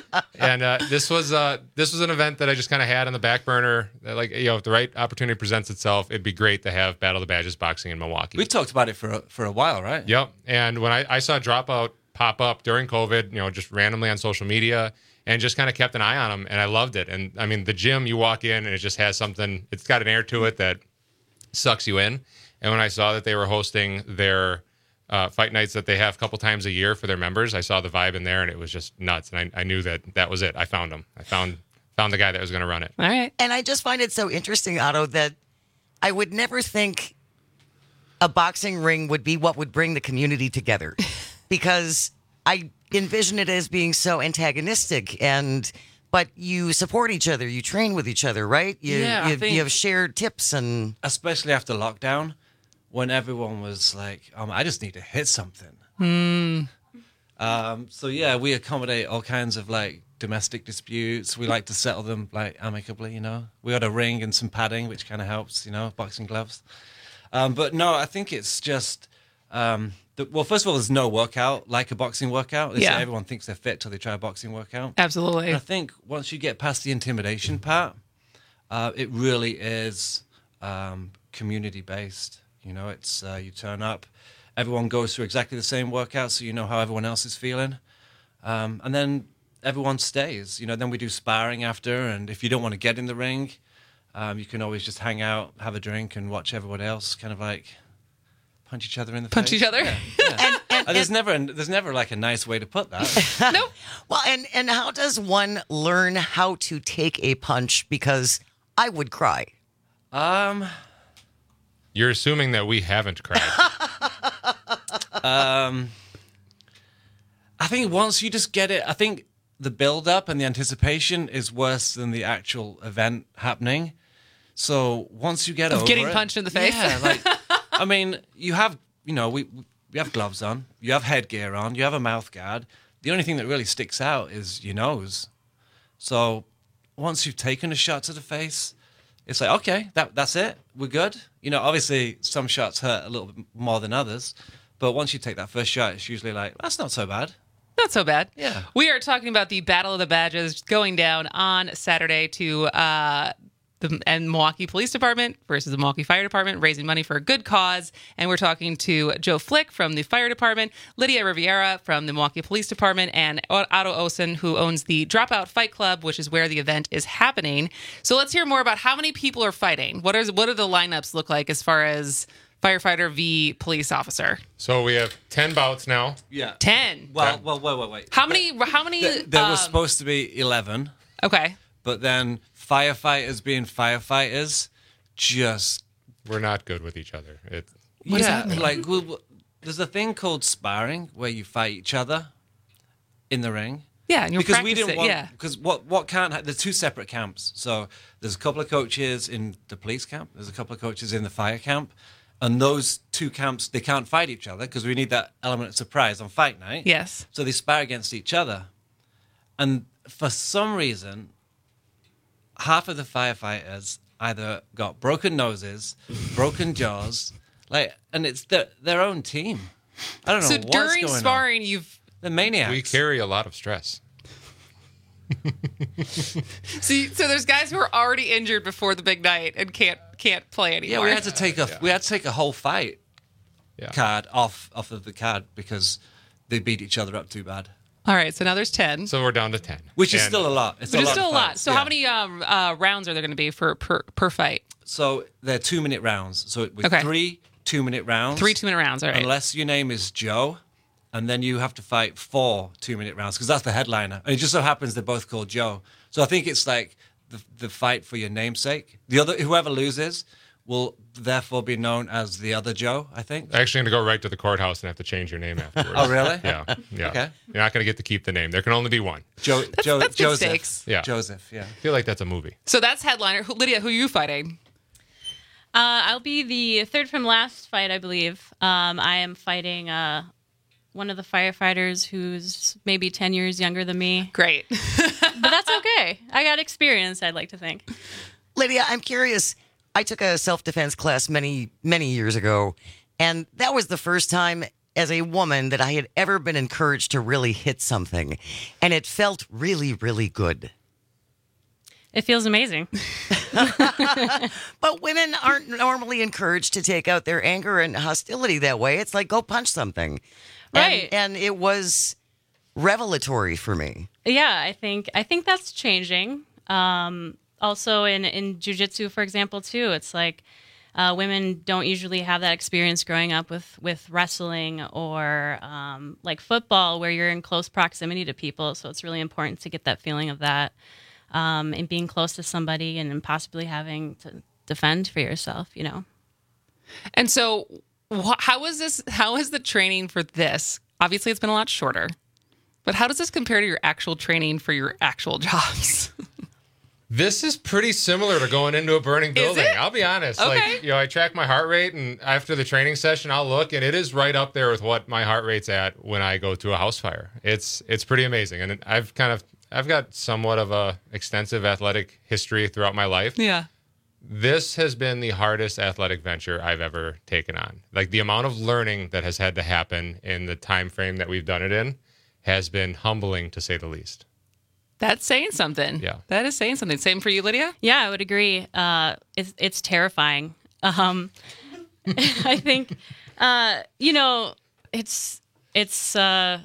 And uh, this was uh, this was an event that I just kind of had on the back burner. That, like, you know, if the right opportunity presents itself, it'd be great to have Battle of the Badges boxing in Milwaukee. We've talked about it for a, for a while, right? Yep. And when I, I saw Dropout pop up during COVID, you know, just randomly on social media, and just kind of kept an eye on them, and I loved it. And I mean, the gym, you walk in and it just has something. It's got an air to it that sucks you in. And when I saw that they were hosting their uh, fight nights that they have a couple times a year for their members, I saw the vibe in there, and it was just nuts. And I, I knew that that was it. I found him. I found found the guy that was going to run it. All right. And I just find it so interesting, Otto, that I would never think a boxing ring would be what would bring the community together, because I envision it as being so antagonistic. And but you support each other, you train with each other, right? You, Yeah, I you, think- you have shared tips and Especially after lockdown, when everyone was like, um, I just need to hit something. Hmm. Um, so yeah, we accommodate all kinds of like domestic disputes. We like to settle them like amicably, you know. We got a ring and some padding, which kind of helps, you know, boxing gloves. Um, but no, I think it's just, um, the, well, first of all, there's no workout like a boxing workout. They say Yeah. everyone thinks they're fit till they try a boxing workout. Absolutely. And I think once you get past the intimidation part, uh, it really is um, community based. You know, it's uh, you turn up, everyone goes through exactly the same workout, so you know how everyone else is feeling, um, and then everyone stays. You know, then we do sparring after, and if you don't want to get in the ring, um, you can always just hang out, have a drink, and watch everyone else kind of like punch each other in the Punch face. each other? Yeah, yeah. Uh, there's never there's never like a nice way to put that. Nope. well, and and how does one learn how to take a punch? Because I would cry. Um, You're assuming that we haven't cried. um, I think once you just get it, I think the build up and the anticipation is worse than the actual event happening. So once you get Of over getting it- punched in the face? yeah, like I mean, you have you know we we have gloves on, you have headgear on, you have a mouth guard. The only thing that really sticks out is your nose. So once you've taken a shot to the face, it's like, okay, that that's it. We're good. You know, obviously some shots hurt a little bit more than others, but once you take that first shot, it's usually like, that's not so bad. Not so bad. Yeah. We are talking about the Battle of the Badges going down on Saturday to uh, the and Milwaukee Police Department versus the Milwaukee Fire Department, raising money for a good cause. And we're talking to Joe Flick from the Fire Department, Lydia Riviera from the Milwaukee Police Department, and Otto Osen, who owns the Dropout Fight Club, which is where the event is happening. So let's hear more about how many people are fighting. What are what do the lineups look like as far as firefighter v police officer? So we have ten bouts now. Yeah. ten. Well, well, wait, wait, wait. How many? How many? There, there um, was supposed to be eleven. Okay. But then firefighters being firefighters, just we're not good with each other. It, what yeah, does that mean? like well, well, there's a thing called sparring where you fight each other in the ring. Yeah, and you'll because we practice didn't it, want yeah. because what what can't ha- there's two separate camps. So there's a couple of coaches in the police camp. There's a couple of coaches in the fire camp. And those two camps, they can't fight each other because we need that element of surprise on fight night. Yes. So they spar against each other. And for some reason, half of the firefighters either got broken noses, broken jaws, like, and it's their, their own team. I don't know So what's during going sparring, on. you've The maniacs. we carry a lot of stress. See, so there's guys who are already injured before the big night and can't can't play anymore. Yeah, we had to take a we had to take a whole fight Yeah. card off off of the card because they beat each other up too bad. All right, so now there's ten, So we're down to ten. Which is And still a lot. It's which a is lot still of a lot. fights, So yeah. how many um, uh, rounds are there going to be for per per fight? So they're two minute rounds. So with Okay. three two minute rounds. Three two minute rounds. All right. Unless your name is Joe, and then you have to fight four two minute rounds because that's the headliner. And it just so happens they're both called Joe. So I think it's like the the fight for your namesake. The other whoever loses will therefore be known as the other Joe, I think. Actually, going to go right to the courthouse and have to change your name afterwards. Oh, really? Yeah. Yeah. Okay. You're not going to get to keep the name. There can only be one. Joe, Joe, that's good Joseph. stakes. Yeah. Joseph, yeah. I feel like that's a movie. So that's headliner. Who, Lydia, who are you fighting? Uh, I'll be the third from last fight, I believe. Um, I am fighting uh, one of the firefighters who's maybe ten years younger than me. Great. But that's okay. I got experience, I'd like to think. Lydia, I'm curious. I took a self-defense class many, many years ago, and that was the first time as a woman that I had ever been encouraged to really hit something, and it felt really, really good. It feels amazing. But women aren't normally encouraged to take out their anger and hostility that way. It's like, go punch something. Right. And, and it was revelatory for me. Yeah, I think I think that's changing. Um, also, in in jiu-jitsu, for example, too, it's like uh, women don't usually have that experience growing up with with wrestling or um, like football, where you're in close proximity to people. So it's really important to get that feeling of that um, and being close to somebody and possibly having to defend for yourself. You know. And so, wh- how is this? How is the training for this? Obviously, it's been a lot shorter. But how does this compare to your actual training for your actual jobs? This is pretty similar to going into a burning building. it? I'll be honest. Okay. Like, you know, I track my heart rate, and after the training session, I'll look, and it is right up there with what my heart rate's at when I go to a house fire. It's it's pretty amazing, and I've kind of I've got somewhat of a extensive athletic history throughout my life. Yeah. This has been the hardest athletic venture I've ever taken on. Like, the amount of learning that has had to happen in the time frame that we've done it in has been humbling, to say the least. That's saying something. Yeah. That is saying something. Same for you, Lydia? Yeah, I would agree. Uh, it's it's terrifying. Um, I think, uh, you know, it's it's uh,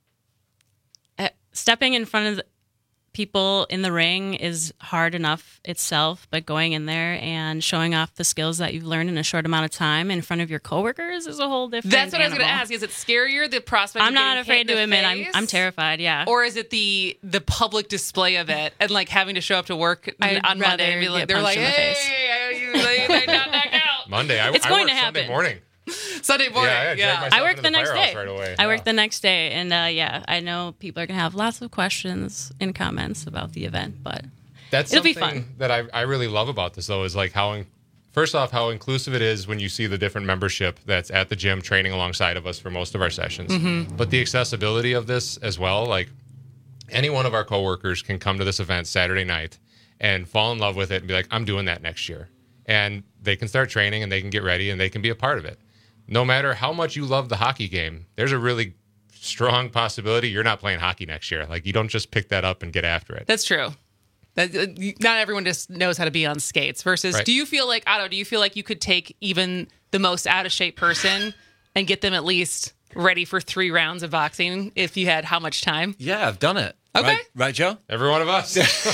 uh, stepping in front of the people in the ring is hard enough itself, but going in there and showing off the skills that you've learned in a short amount of time in front of your coworkers is a whole different. That's what I was going to animal. ask. Is it scarier, the prospect I'm of not getting afraid hit to in the admit I'm face? I'm terrified. Yeah. Or is it the the public display of it and like having to show up to work I'd on Monday and be rather like, get they're like, punched in the hey, face. I, you, they, they're not knocked out. Monday, I, It's I going work to Sunday happen. morning. Sunday morning. Yeah, I Yeah. dragged myself I work into the next firehouse day. right away. I Yeah. work the next day, and uh, yeah, I know people are gonna have lots of questions and comments about the event, but That's it'll be something fun. that I, I really love about this, though, is like how, in, first off, how inclusive it is when you see the different membership that's at the gym training alongside of us for most of our sessions. Mhm. But the accessibility of this as well, like any one of our coworkers can come to this event Saturday night and fall in love with it and be like, I'm doing that next year. And they can start training and they can get ready and they can be a part of it. No matter how much you love the hockey game, there's a really strong possibility you're not playing hockey next year. Like, you don't just pick that up and get after it. That's true. That, uh, not everyone just knows how to be on skates. Versus, Right. do you feel like, Otto, do you feel like you could take even the most out of shape person and get them at least ready for three rounds of boxing if you had how much time? Yeah, I've done it. Okay. Right, right Joe? Every one of us.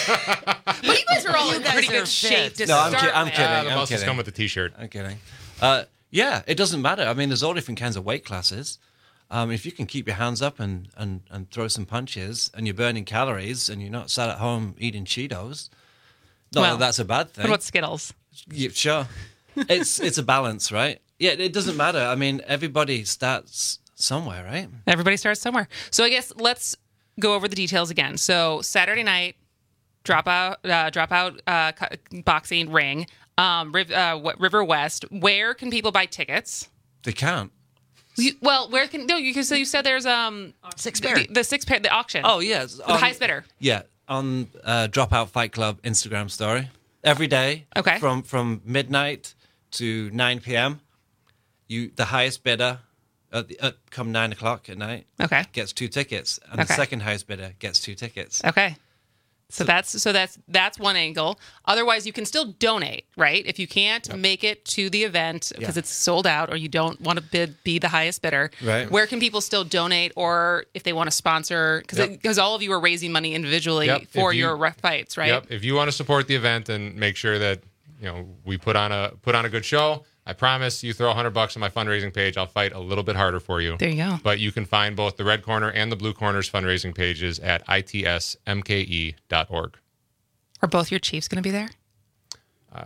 But you guys are all in pretty good shape to No, I'm, start ki- I'm with. kidding. Uh, the I'm muscles kidding. come with the t-shirt. I'm kidding. Uh, yeah, it doesn't matter. I mean, there's all different kinds of weight classes. Um, if you can keep your hands up and, and, and throw some punches and you're burning calories and you're not sat at home eating Cheetos, not Well, that that's a bad thing. What about Skittles? Yeah, sure. It's it's a balance, right? Yeah, it doesn't matter. I mean, everybody starts somewhere, right? Everybody starts somewhere. So I guess let's go over the details again. So Saturday night, drop out, uh, drop out uh, boxing ring, um, Riv, uh, what- River West. Where can people buy tickets? They can't. You, well, where can no? You, so you said there's um six the, pair. the, the six pair, the auction. Oh, yes. the highest bidder. Yeah, on uh, Dropout Fight Club Instagram story. Every day. Okay. From from midnight to nine p.m. You the highest bidder at the, at, come nine o'clock at night. Okay. Gets two tickets, and Okay. the second highest bidder gets two tickets. Okay. So that's so that's that's one angle. Otherwise, you can still donate, right? If you can't make it to the event because Yeah. it's sold out, or you don't want to bid be the highest bidder, Right. Where can people still donate, or if they want to sponsor? Because because Yep. all of you are raising money individually Yep. for If you- your rough fights, right? Yep. If you want to support the event and make sure that, you know, we put on a put on a good show, I promise you throw a hundred bucks on my fundraising page, I'll fight a little bit harder for you. There you go. But you can find both the Red Corner and the Blue Corner's fundraising pages at I T S M K E dot org. Are both your chiefs going to be there? Uh,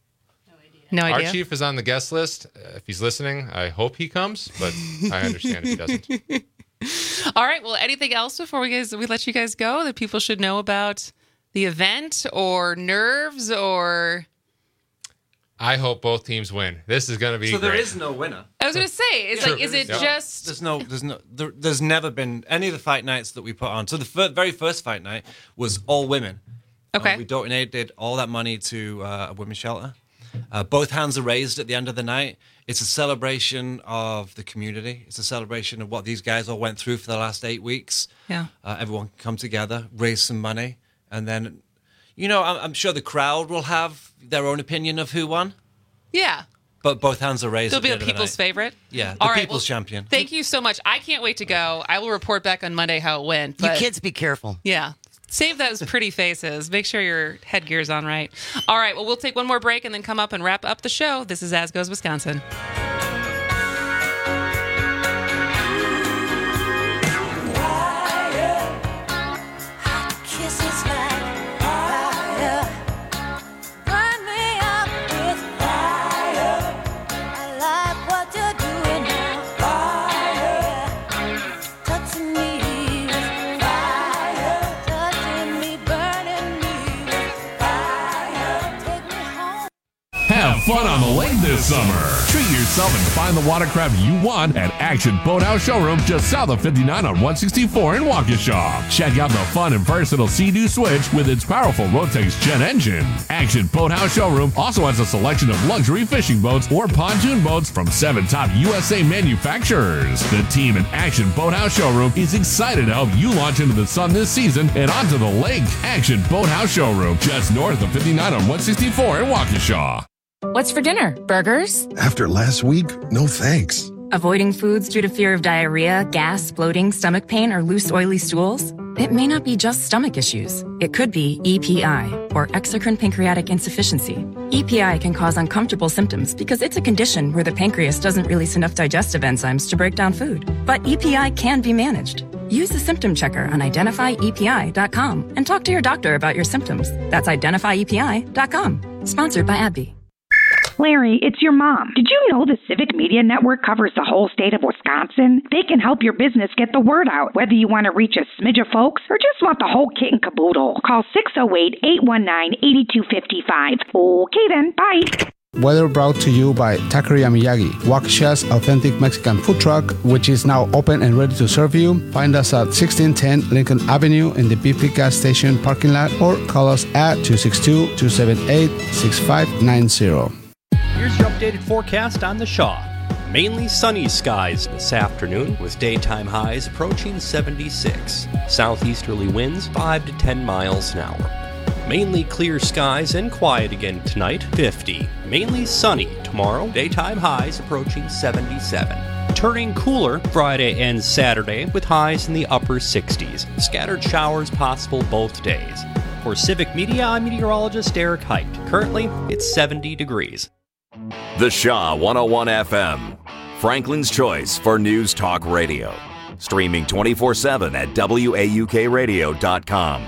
No idea. Our chief is on the guest list. Uh, if he's listening, I hope he comes, but I understand if he doesn't. All right. Well, anything else before we guys we let you guys go that people should know about the event or nerves or? I hope both teams win. This is going to be So there great. is no winner. I was going to say, it's True. like, is it Yep. just? There's no, there's no, there, there's never been any of the fight nights that we put on. So the fir- very first fight night was all women. Okay. Uh, we donated all that money to uh, a women's shelter. Uh, both hands are raised at the end of the night. It's a celebration of the community. It's a celebration of what these guys all went through for the last eight weeks. Yeah. Uh, everyone can come together, raise some money, and then, you know, I'm, I'm sure the crowd will have their own opinion of who won. Yeah. But both hands are raised. They'll at be the a end of the people's night. favorite. Yeah, the All right, people's well, champion. Thank you so much. I can't wait to go. I will report back on Monday how it went. You but- kids be careful. Yeah. Save those pretty faces. Make sure your headgear's on right. All right. Well, we'll take one more break and then come up and wrap up the show. This is As Goes Wisconsin. Kisses like fire, burn me up with fire. I like what you're doing now, fire, touching me with fire, touching me, burning me with fire. Take me home. Have fun on the lake this summer. Treat yourself and find the watercraft you want at Action Boathouse Showroom just south of fifty-nine on one sixty-four in Waukesha. Check out the fun and versatile Sea-Doo Switch with its powerful Rotex jet engine. Action Boathouse Showroom also has a selection of luxury fishing boats or pontoon boats from seven top U S A manufacturers. The team at Action Boathouse Showroom is excited to help you launch into the sun this season and onto the lake. Action Boathouse Showroom just north of fifty-nine on one sixty-four in Waukesha. What's for dinner? Burgers? After last week, no thanks. Avoiding foods due to fear of diarrhea, gas, bloating, stomach pain, or loose, oily stools? It may not be just stomach issues. It could be E P I, or exocrine pancreatic insufficiency. E P I can cause uncomfortable symptoms because it's a condition where the pancreas doesn't release enough digestive enzymes to break down food. But E P I can be managed. Use the symptom checker on identify E P I dot com and talk to your doctor about your symptoms. That's identify E P I dot com. Sponsored by AbbVie. Larry, it's your mom. Did you know the Civic Media Network covers the whole state of Wisconsin? They can help your business get the word out, whether you want to reach a smidge of folks or just want the whole kit and caboodle. Call six oh eight, eight one nine, eight two five five. Okay then, bye. Weather brought to you by Taqueria Miyagi, Waukesha's authentic Mexican food truck, which is now open and ready to serve you. Find us at sixteen ten Lincoln Avenue in the B P gas station parking lot or call us at two six two, two seven eight, six five nine zero. Here's your updated forecast on the Shaw. Mainly sunny skies this afternoon with daytime highs approaching seventy-six. Southeasterly winds five to ten miles an hour. Mainly clear skies and quiet again tonight, fifty. Mainly sunny tomorrow, daytime highs approaching seventy-seven. Turning cooler Friday and Saturday with highs in the upper sixties. Scattered showers possible both days. For Civic Media, I'm meteorologist Eric Height. Currently, it's seventy degrees. The Shaw one oh one F M, Franklin's choice for News Talk Radio. Streaming twenty-four seven at W A U K radio dot com.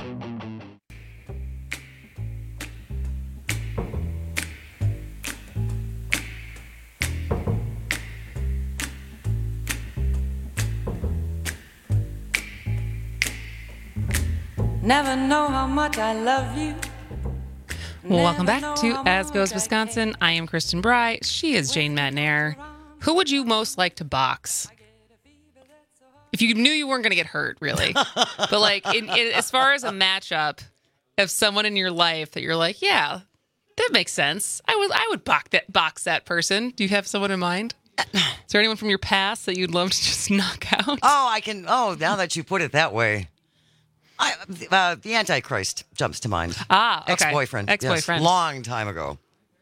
Never know how much I love you. Well, welcome back to As Goes Wisconsin. I am Kristen Bry. She is Jane Matnair. Who would you most like to box? If you knew you weren't going to get hurt, really. But like, in, in, as far as a matchup of someone in your life that you're like, yeah, that makes sense. I would, I would box that, box that person. Do you have someone in mind? Is there anyone from your past that you'd love to just knock out? Oh, I can. Oh, now that you put it that way. I, uh, the Antichrist jumps to mind. Ah, okay. Ex-boyfriend. Ex-boyfriend. Yes, long time ago.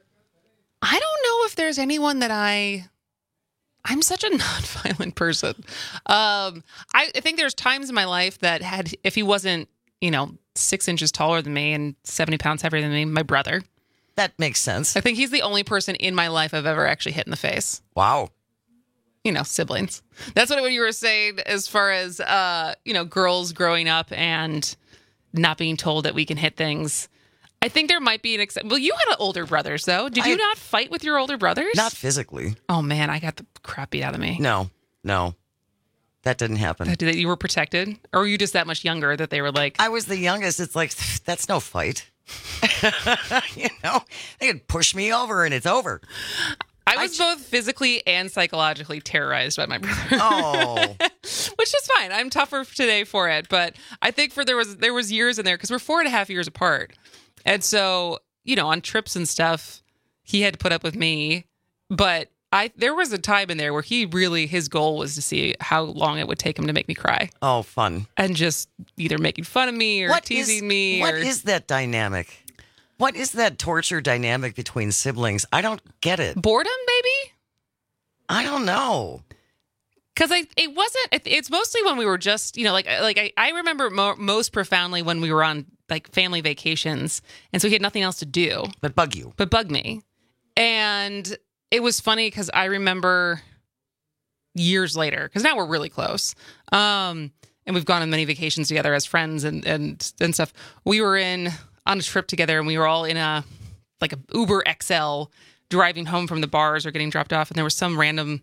I don't know if there's anyone that I... I'm such a non-violent person. Um, I, I think there's times in my life that had, if he wasn't, you know, six inches taller than me and seventy pounds heavier than me, my brother. That makes sense. I think he's the only person in my life I've ever actually hit in the face. Wow. You know, siblings. That's what you were saying as far as, uh, you know, girls growing up and not being told that we can hit things. I think there might be an exception. Well, you had older brothers, though. Did you I, not fight with your older brothers? Not physically. Oh, man, I got the crap beat out of me. No, no. That didn't happen. That, that you were protected? Or were you just that much younger that they were like... I was the youngest. It's like, that's no fight. You know, they could push me over and it's over. I was I, both physically and psychologically terrorized by my brother. Oh, which is fine. I'm tougher today for it, but I think for there was there was years in there because we're four and a half years apart, and so you know on trips and stuff, he had to put up with me. But I there was a time in there where he really his goal was to see how long it would take him to make me cry. Oh, fun! And just either making fun of me or what teasing is, me. What or, is that dynamic? What is that torture dynamic between siblings? I don't get it. Boredom, maybe? I don't know. Because I, it wasn't. It, it's mostly when we were just, you know, like like I, I remember mo- most profoundly when we were on like family vacations, and so he had nothing else to do but bug you, but bug me, and it was funny because I remember years later because now we're really close, um, and we've gone on many vacations together as friends and and and stuff. We were in. on a trip together, and we were all in a like a Uber X L driving home from the bars or getting dropped off, and there was some random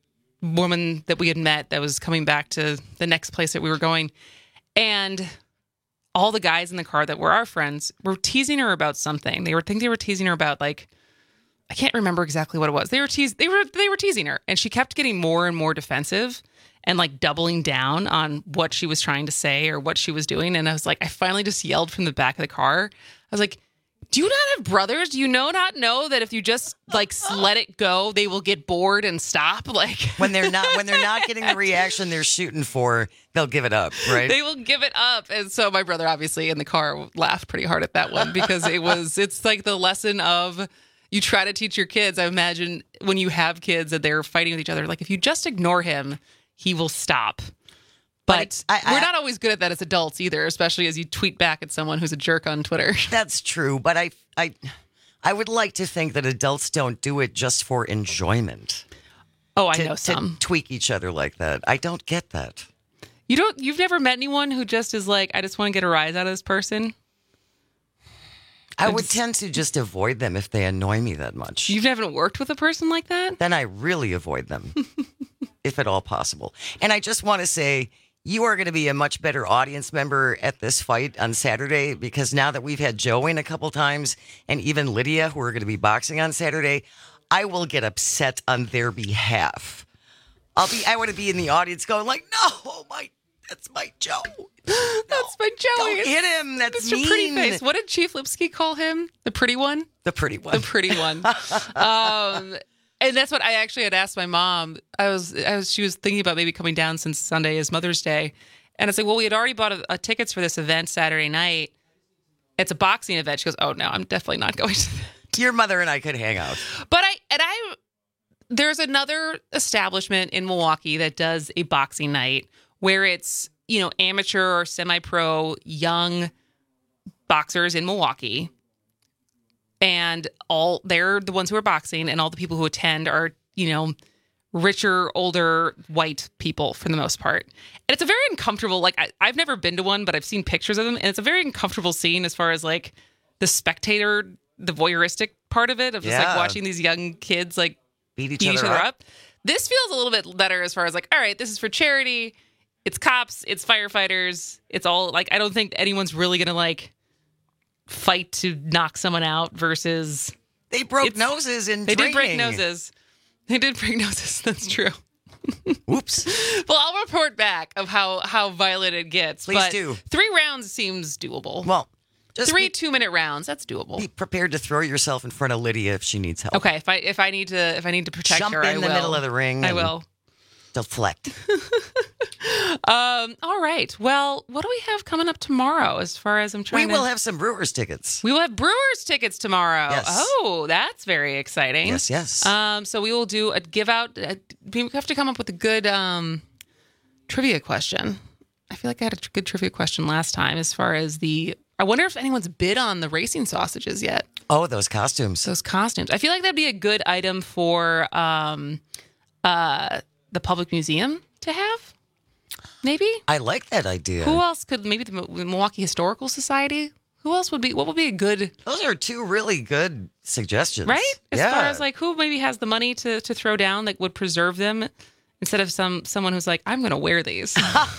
woman that we had met that was coming back to the next place that we were going, and all the guys in the car that were our friends were teasing her about something. They were I think they were teasing her about like I can't remember exactly what it was. They were teas they were they were teasing her, and she kept getting more and more defensive and like doubling down on what she was trying to say or what she was doing. And I was like, I finally just yelled from the back of the car. I was like, do you not have brothers? Do you know not know that if you just like let it go, they will get bored and stop? Like when they're not when they're not getting the reaction they're shooting for, they'll give it up, right? They will give it up. And so my brother obviously in the car laughed pretty hard at that one because it was it's like the lesson of you try to teach your kids. I imagine when you have kids and they're fighting with each other, like if you just ignore him, he will stop. But I, I, we're not always good at that as adults either, especially as you tweet back at someone who's a jerk on Twitter. That's true, but I, I, I would like to think that adults don't do it just for enjoyment. Oh, I to, know some. To tweak each other like that. I don't get that. You don't. You've never met anyone who just is like, I just want to get a rise out of this person? I would tend to just avoid them if they annoy me that much. You haven't worked with a person like that? Then I really avoid them, if at all possible. And I just want to say, you are going to be a much better audience member at this fight on Saturday, because now that we've had Joe in a couple times and even Lydia, who are going to be boxing on Saturday, I will get upset on their behalf. I'll be, I want to be in the audience going like, no, my, that's my Joe. No, that's my Joey. Don't hit him. That's Mister mean. Pretty Face. What did Chief Lipsky call him? The pretty one? The pretty one. The pretty one. um, and that's what I actually had asked my mom. I was, I was, she was thinking about maybe coming down since Sunday is Mother's Day. And I said, well, we had already bought a, a tickets for this event Saturday night. It's a boxing event. She goes, oh, no, I'm definitely not going to that. Your mother and I could hang out. But I, and I, there's another establishment in Milwaukee that does a boxing night where it's, you know, amateur or semi-pro young boxers in Milwaukee. And all they're the ones who are boxing, and all the people who attend are, you know, richer, older, white people for the most part. And it's a very uncomfortable, like, I, I've never been to one, but I've seen pictures of them. And it's a very uncomfortable scene as far as like the spectator, the voyeuristic part of it, of just Yeah. like watching these young kids like beat each, beat other, each other up. up. This feels a little bit better as far as like, all right, this is for charity. It's cops, it's firefighters. It's all like, I don't think anyone's really going to like fight to knock someone out versus. They broke noses in They training. did break noses. They did break noses. That's true. Oops. Well, I'll report back of how, how violent it gets. Please but do. Three rounds seems doable. Well, just three be, two-minute rounds. That's doable. be prepared to throw yourself in front of Lydia if she needs help. Okay, if I if I need to if I need to protect Jump her, in I the will. middle of the ring. I and will. Deflect. Um. All right. Well, what do we have coming up tomorrow? As far as I'm We trying, to... will have some Brewers tickets. We will have Brewers tickets tomorrow. Yes. Oh, that's very exciting. Yes, yes. Um. So we will do a give out. A, we have to come up with a good um trivia question. I feel like I had a tr- good trivia question last time. As far as the, I wonder if anyone's bid on the racing sausages yet. Oh, those costumes. Those costumes. I feel like that'd be a good item for um uh the public museum to have. Maybe. I like that idea. Who else could, maybe the Milwaukee Historical Society? Who else would be, what would be a good... Those are two really good suggestions. Right? As yeah. far as like who maybe has the money to, to throw down that would preserve them instead of some someone who's like, I'm going to wear these.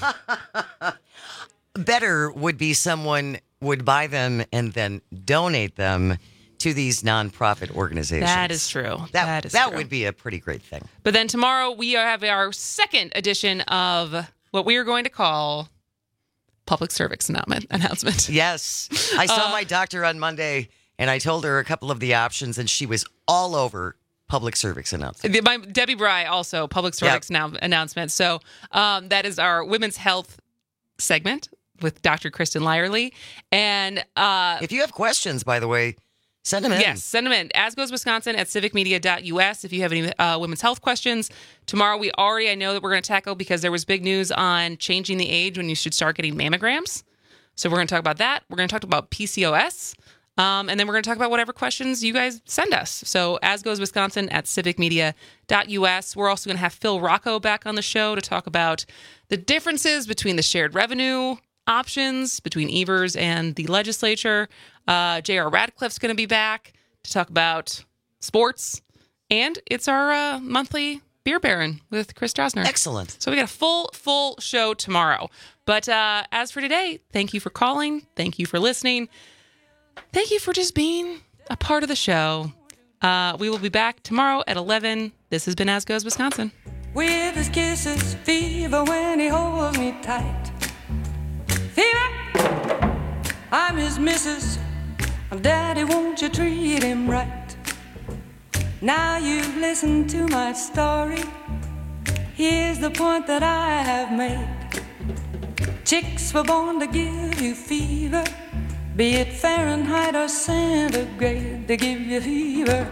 Better would be someone would buy them and then donate them to these nonprofit organizations. That is true. That, that is that true. would be a pretty great thing. But then tomorrow we have our second edition of what we are going to call public service announcement. announcement. Yes. I saw Uh, my doctor on Monday, and I told her a couple of the options, and she was all over public service announcement. The- My, Debbie Bry also public service Yep. now announcement. So um, that is our women's health segment with Doctor Kristen Lyerly. And uh, if you have questions, by the way, send them in. Yes, send them in. As goes Wisconsin at civic media dot U S if you have any uh, women's health questions. Tomorrow we already, I know that we're going to tackle because there was big news on changing the age when you should start getting mammograms. So we're going to talk about that. We're going to talk about P C O S. Um, and then we're going to talk about whatever questions you guys send us. So as goes Wisconsin at civic media dot U S. We're also going to have Phil Rocco back on the show to talk about the differences between the shared revenue options between Evers and the legislature. Uh, J R Radcliffe's going to be back to talk about sports. And it's our uh, monthly Beer Baron with Chris Drosner. Excellent. So we got a full, full show tomorrow. But uh, as for today, thank you for calling. Thank you for listening. Thank you for just being a part of the show. Uh, we will be back tomorrow at eleven. This has been As Goes Wisconsin. With his kisses, fever when he holds me tight. Fever, I'm his missus. Daddy, won't you treat him right? Now you've listened to my story. Here's the point that I have made. Chicks were born to give you fever, be it Fahrenheit or centigrade, they give you fever.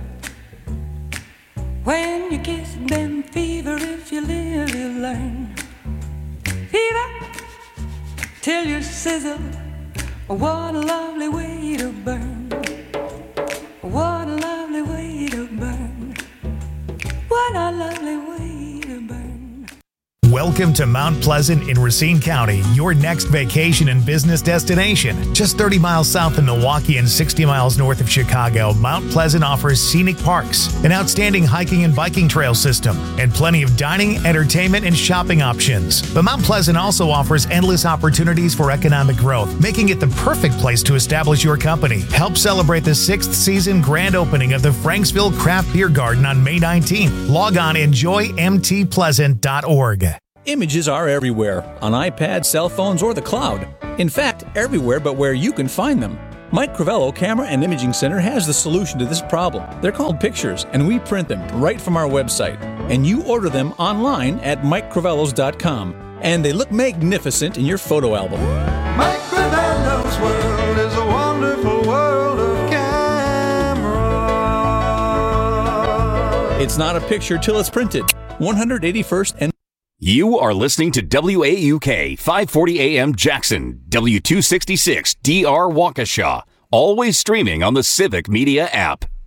When you kiss them, fever, if you live, you learn. Fever, till you sizzle. What a lovely way to burn. What a lovely way to burn. What a lovely way to burn. Welcome Welcome to Mount Pleasant in Racine County, your next vacation and business destination. Just thirty miles south of Milwaukee and sixty miles north of Chicago, Mount Pleasant offers scenic parks, an outstanding hiking and biking trail system, and plenty of dining, entertainment, and shopping options. But Mount Pleasant also offers endless opportunities for economic growth, making it the perfect place to establish your company. Help celebrate the sixth season grand opening of the Franksville Craft Beer Garden on May nineteenth. Log on enjoy m t pleasant dot org. Images are everywhere, on iPads, cell phones, or the cloud. In fact, everywhere but where you can find them. Mike Crivello Camera and Imaging Center has the solution to this problem. They're called pictures, and we print them right from our website. And you order them online at mike crivellos dot com. And they look magnificent in your photo album. Mike Crivello's world is a wonderful world of camera. It's not a picture till it's printed. one hundred eighty-first and You are listening to W A U K five forty A M Jackson, W two sixty-six D R Waukesha, always streaming on the Civic Media app.